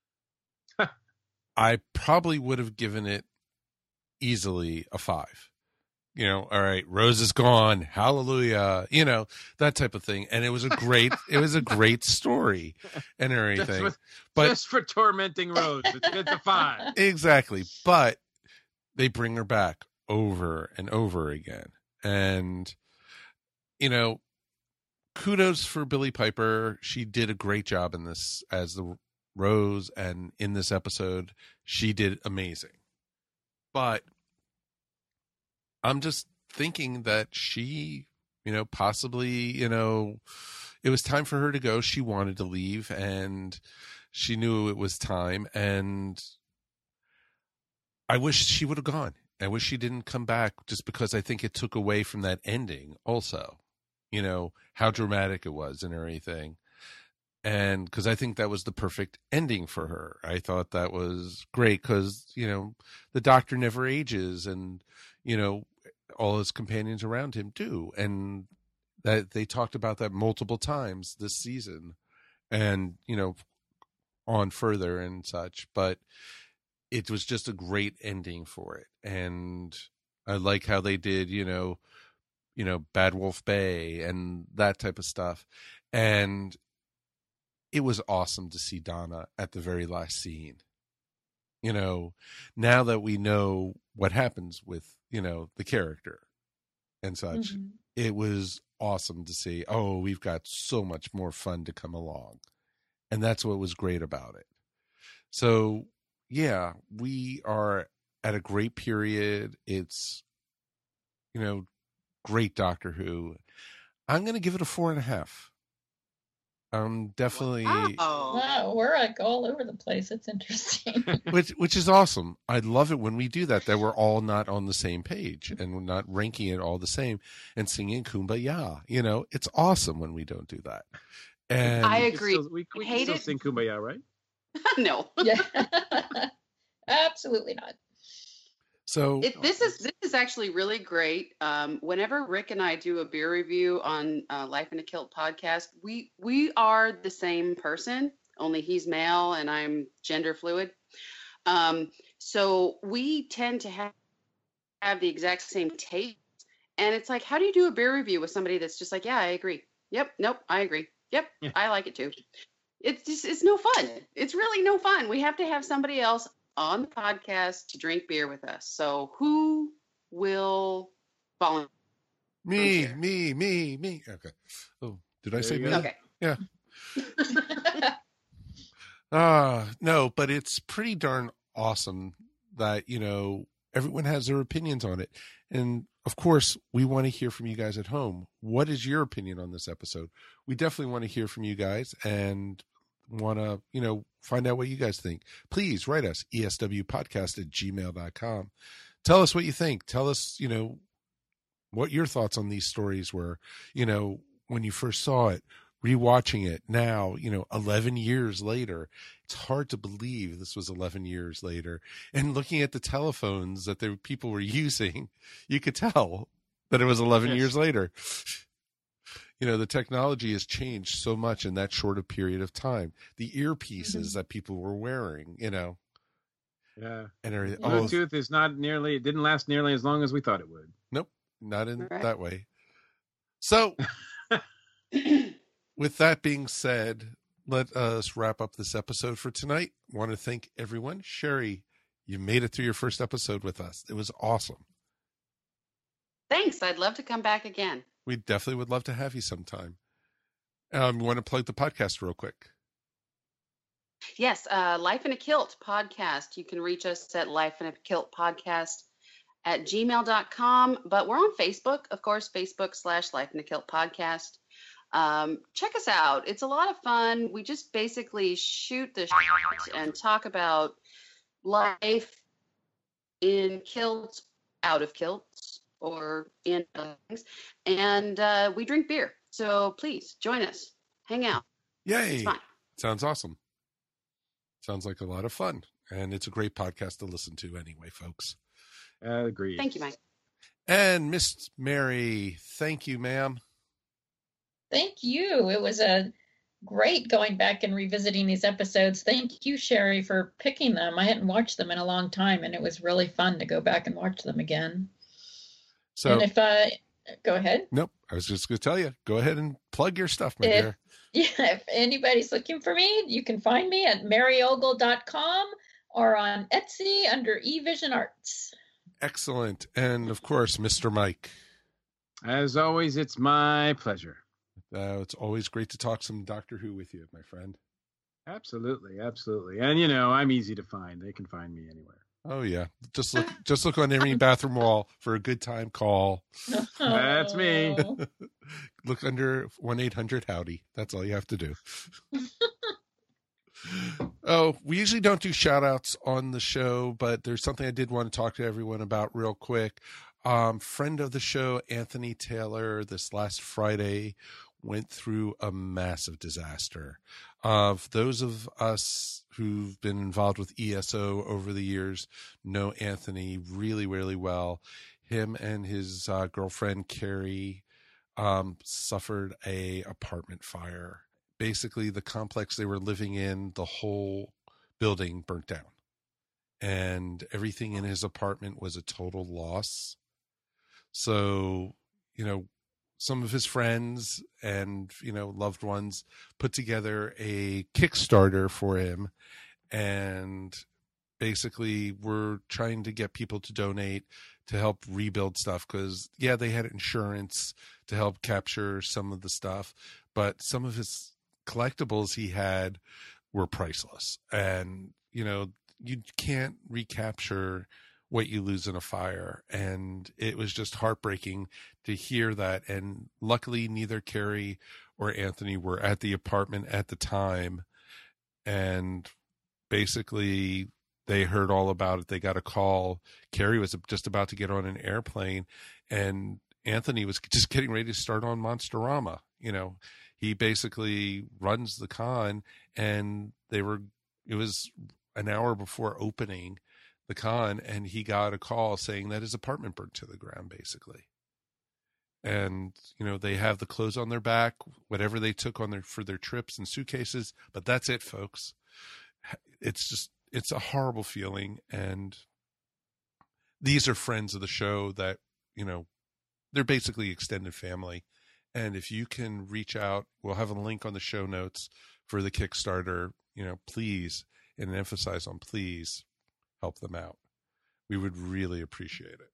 I probably would have given it easily a 5. All right, Rose is gone. Hallelujah. That type of thing. And it was a great story and everything. Just for tormenting Rose, it's a 5. Exactly. But they bring her back over and over again. And, kudos for Billie Piper. She did a great job in this as the Rose, and in this episode, she did amazing. But I'm just thinking that she, possibly, it was time for her to go. She wanted to leave, and she knew it was time. And I wish she would have gone. I wish she didn't come back, just because I think it took away from that ending also, how dramatic it was and everything. And because I think that was the perfect ending for her. I thought that was great because, the Doctor never ages, and, all his companions around him do. And that they talked about that multiple times this season and, on further and such. But it was just a great ending for it. And I like how they did, Bad Wolf Bay and that type of stuff. And it was awesome to see Donna at the very last scene. Now that we know what happens with, the character and such, it was awesome to see, oh, we've got so much more fun to come along. And that's what was great about it. So, yeah, we are at a great period. It's, great Doctor Who. I'm going to give it a 4.5. Definitely. Wow, we're like all over the place. It's interesting. which is awesome. I love it when we do that we're all not on the same page and we're not ranking it all the same and singing Kumbaya. It's awesome when we don't do that. And I agree. We can still sing Kumbaya, right? No. Yeah. Absolutely not. So this is actually really great. Whenever Rick and I do a beer review on Life in a Kilt podcast, we are the same person, only he's male and I'm gender fluid. So we tend to have the exact same taste. And it's like, how do you do a beer review with somebody that's just like, yeah, I agree. Yep. Nope. I agree. Yep. Yeah. I like it too. It's no fun. It's really no fun. We have to have somebody else on the podcast to drink beer with us. So who will volunteer? Me. Okay. Oh, did I say me? Okay. Yeah. No, but it's pretty darn awesome that, everyone has their opinions on it. And of course, we want to hear from you guys at home. What is your opinion on this episode? We definitely want to hear from you guys and want to, find out what you guys think. Please write us, eswpodcast@gmail.com. Tell us what you think. Tell us, what your thoughts on these stories were, when you first saw it, rewatching it now, 11 years later. It's hard to believe this was 11 years later. And looking at the telephones that the people were using, you could tell that it was 11 years later. The technology has changed so much in that short a period of time. The earpieces that people were wearing, Yeah. And everything. Bluetooth is it didn't last nearly as long as we thought it would. Nope. Not in that way. So with that being said, let us wrap up this episode for tonight. I want to thank everyone. Sherry, you made it through your first episode with us. It was awesome. Thanks. I'd love to come back again. We definitely would love to have you sometime. You want to plug the podcast real quick? Yes. Life in a Kilt podcast. You can reach us at lifeinakilt@gmail.com. But we're on Facebook, of course, Facebook.com/Life in a Kilt podcast. Check us out. It's a lot of fun. We just basically shoot the shit and talk about life in kilts, out of kilts, or in other things. And we drink beer. So please join us. Hang out. Yay. It's fun. Sounds awesome. Sounds like a lot of fun. And it's a great podcast to listen to anyway, folks. Agreed. Thank you, Mike. And Miss Mary, thank you, ma'am. Thank you. It was great going back and revisiting these episodes. Thank you, Sherry, for picking them. I hadn't watched them in a long time, and it was really fun to go back and watch them again. So, and if go ahead. Nope. I was just going to tell you, go ahead and plug your stuff, my dear. Yeah, if anybody's looking for me, you can find me at maryogle.com or on Etsy under eVision Arts. Excellent. And of course, Mr. Mike. As always, it's my pleasure. It's always great to talk some Doctor Who with you, my friend. Absolutely, absolutely. And you know, I'm easy to find. They can find me anywhere. Oh yeah, just look on every bathroom wall for a good time call. That's me. Look under 1-800-HOWDY. That's all you have to do. Oh, we usually don't do shout outs on the show, but there's something I did want to talk to everyone about real quick. Friend of the show, Anthony Taylor, this last Friday went through a massive disaster. Those of us who've been involved with ESO over the years know Anthony really, really well. Him and his girlfriend, Carrie, suffered a apartment fire. Basically, the complex they were living in, the whole building burnt down. And everything in his apartment was a total loss. So, you know, some of his friends and, you know, loved ones put together a Kickstarter for him. And basically we're trying to get people to donate to help rebuild stuff. Because, yeah, they had insurance to help capture some of the stuff. But some of his collectibles he had were priceless. And, you know, you can't recapture what you lose in a fire. And it was just heartbreaking to hear that. And luckily neither Carrie or Anthony were at the apartment at the time. And basically they heard all about it. They got a call. Carrie was just about to get on an airplane and Anthony was just getting ready to start on Monsterama. You know, he basically runs the con and it was an hour before opening the con, and he got a call saying that his apartment burned to the ground, basically. And, you know, they have the clothes on their back, whatever they took for their trips and suitcases, but that's it, folks. It's a horrible feeling. And these are friends of the show that, you know, they're basically extended family. And if you can reach out, we'll have a link on the show notes for the Kickstarter, you know, please, and emphasize on please, help them out. We would really appreciate it.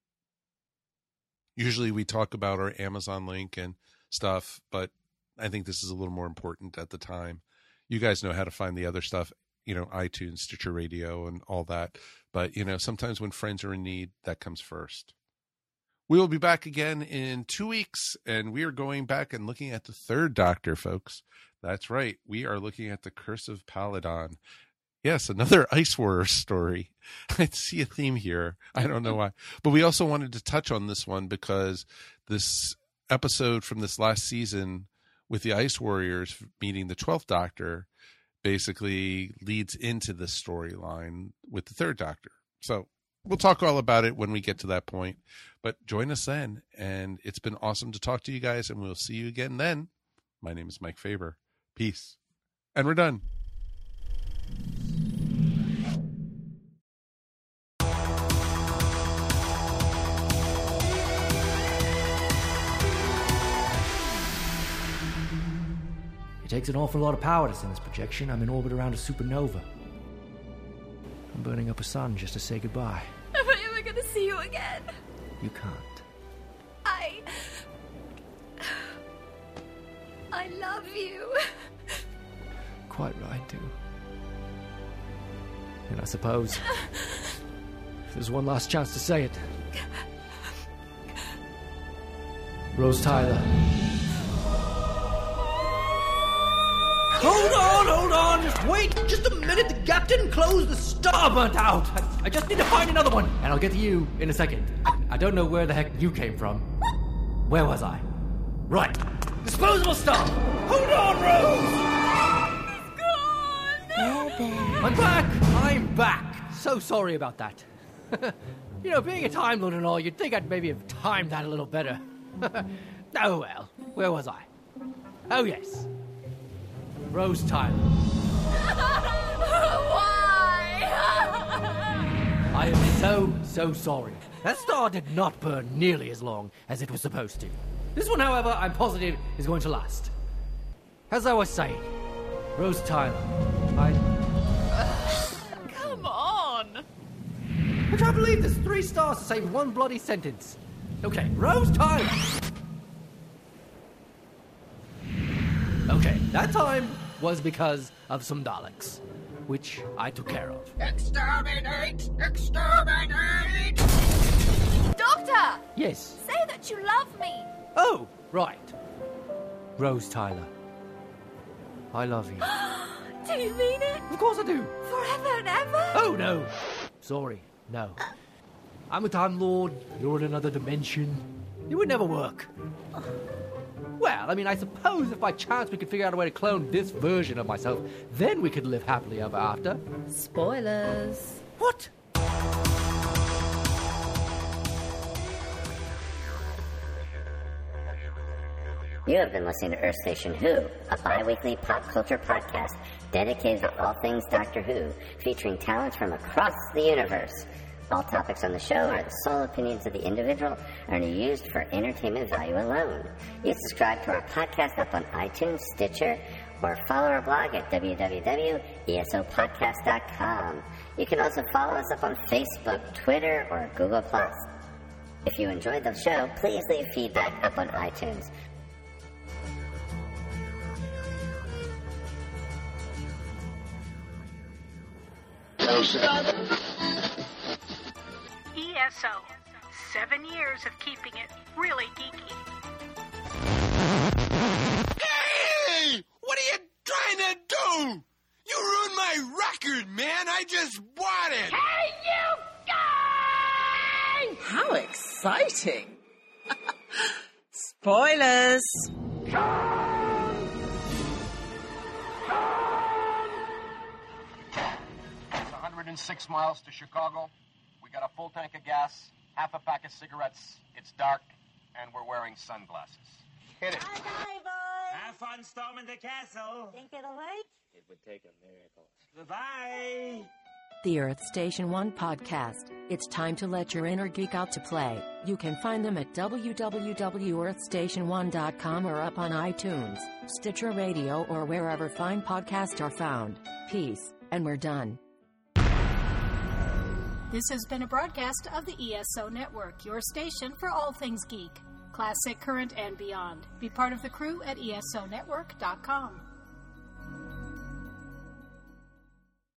Usually we talk about our Amazon link and stuff, but I think this is a little more important at the time. You guys know how to find the other stuff, you know, iTunes, Stitcher Radio, and all that. But, you know, sometimes when friends are in need, that comes first. We will be back again in 2 weeks, and we are going back and looking at the third Doctor, folks. That's right. We are looking at the Curse of Paladon. Yes, another Ice Warrior story. I see a theme here. I don't know why. But we also wanted to touch on this one because this episode from this last season with the Ice Warriors meeting the 12th Doctor basically leads into this storyline with the third Doctor. So we'll talk all about it when we get to that point. But join us then. And it's been awesome to talk to you guys, and we'll see you again then. My name is Mike Faber. Peace. And we're done. It takes an awful lot of power to send this projection. I'm in orbit around a supernova. I'm burning up a sun just to say goodbye. Am I ever going to see you again? You can't. I love you. Quite right, too. And I suppose if there's one last chance to say it. Rose Tyler. Hold on, just wait just a minute. The gap didn't close, the star burnt out. I just need to find another one, and I'll get to you in a second. I don't know where the heck you came from. Where was I? Right. Disposable star. Hold on, Rose. I'm back. So sorry about that. You know, being a Time Lord and all, you'd think I'd maybe have timed that a little better. Oh well, where was I? Oh yes. Rose Tyler. Why? I am so sorry. That star did not burn nearly as long as it was supposed to. This one, however, I'm positive is going to last. As I was saying, Rose Tyler, Come on. I can't believe there's 3 stars to say one bloody sentence. Okay, Rose Tyler. Okay, that time was because of some Daleks, which I took care of. Exterminate! Exterminate! Doctor! Yes. Say that you love me! Oh, right. Rose Tyler, I love you. Do you mean it? Of course I do. Forever and ever? Oh, no. Sorry, no. I'm a Time Lord, you're in another dimension. It would never work. Well, I mean, I suppose if by chance we could figure out a way to clone this version of myself, then we could live happily ever after. Spoilers. What? You have been listening to Earth Station Who, a bi-weekly pop culture podcast dedicated to all things Doctor Who, featuring talents from across the universe. All topics on the show are the sole opinions of the individual and are used for entertainment value alone. You subscribe to our podcast up on iTunes, Stitcher, or follow our blog at www.esopodcast.com. You can also follow us up on Facebook, Twitter, or Google+. If you enjoyed the show, please leave feedback up on iTunes. ESO. 7 years of keeping it really geeky. Hey! What are you trying to do? You ruined my record, man. I just bought it. Hey, you guys! How exciting! Spoilers! It's 106 miles to Chicago. We got a full tank of gas, half a pack of cigarettes. It's dark, and we're wearing sunglasses. Hit it. Have fun storming the castle. Think it'll work? It would take a miracle. Goodbye. The Earth Station 1 podcast. It's time to let your inner geek out to play. You can find them at www.earthstation1.com or up on iTunes, Stitcher Radio, or wherever fine podcasts are found. Peace, and we're done. This has been a broadcast of the ESO Network, your station for all things geek. Classic, current, and beyond. Be part of the crew at ESONetwork.com.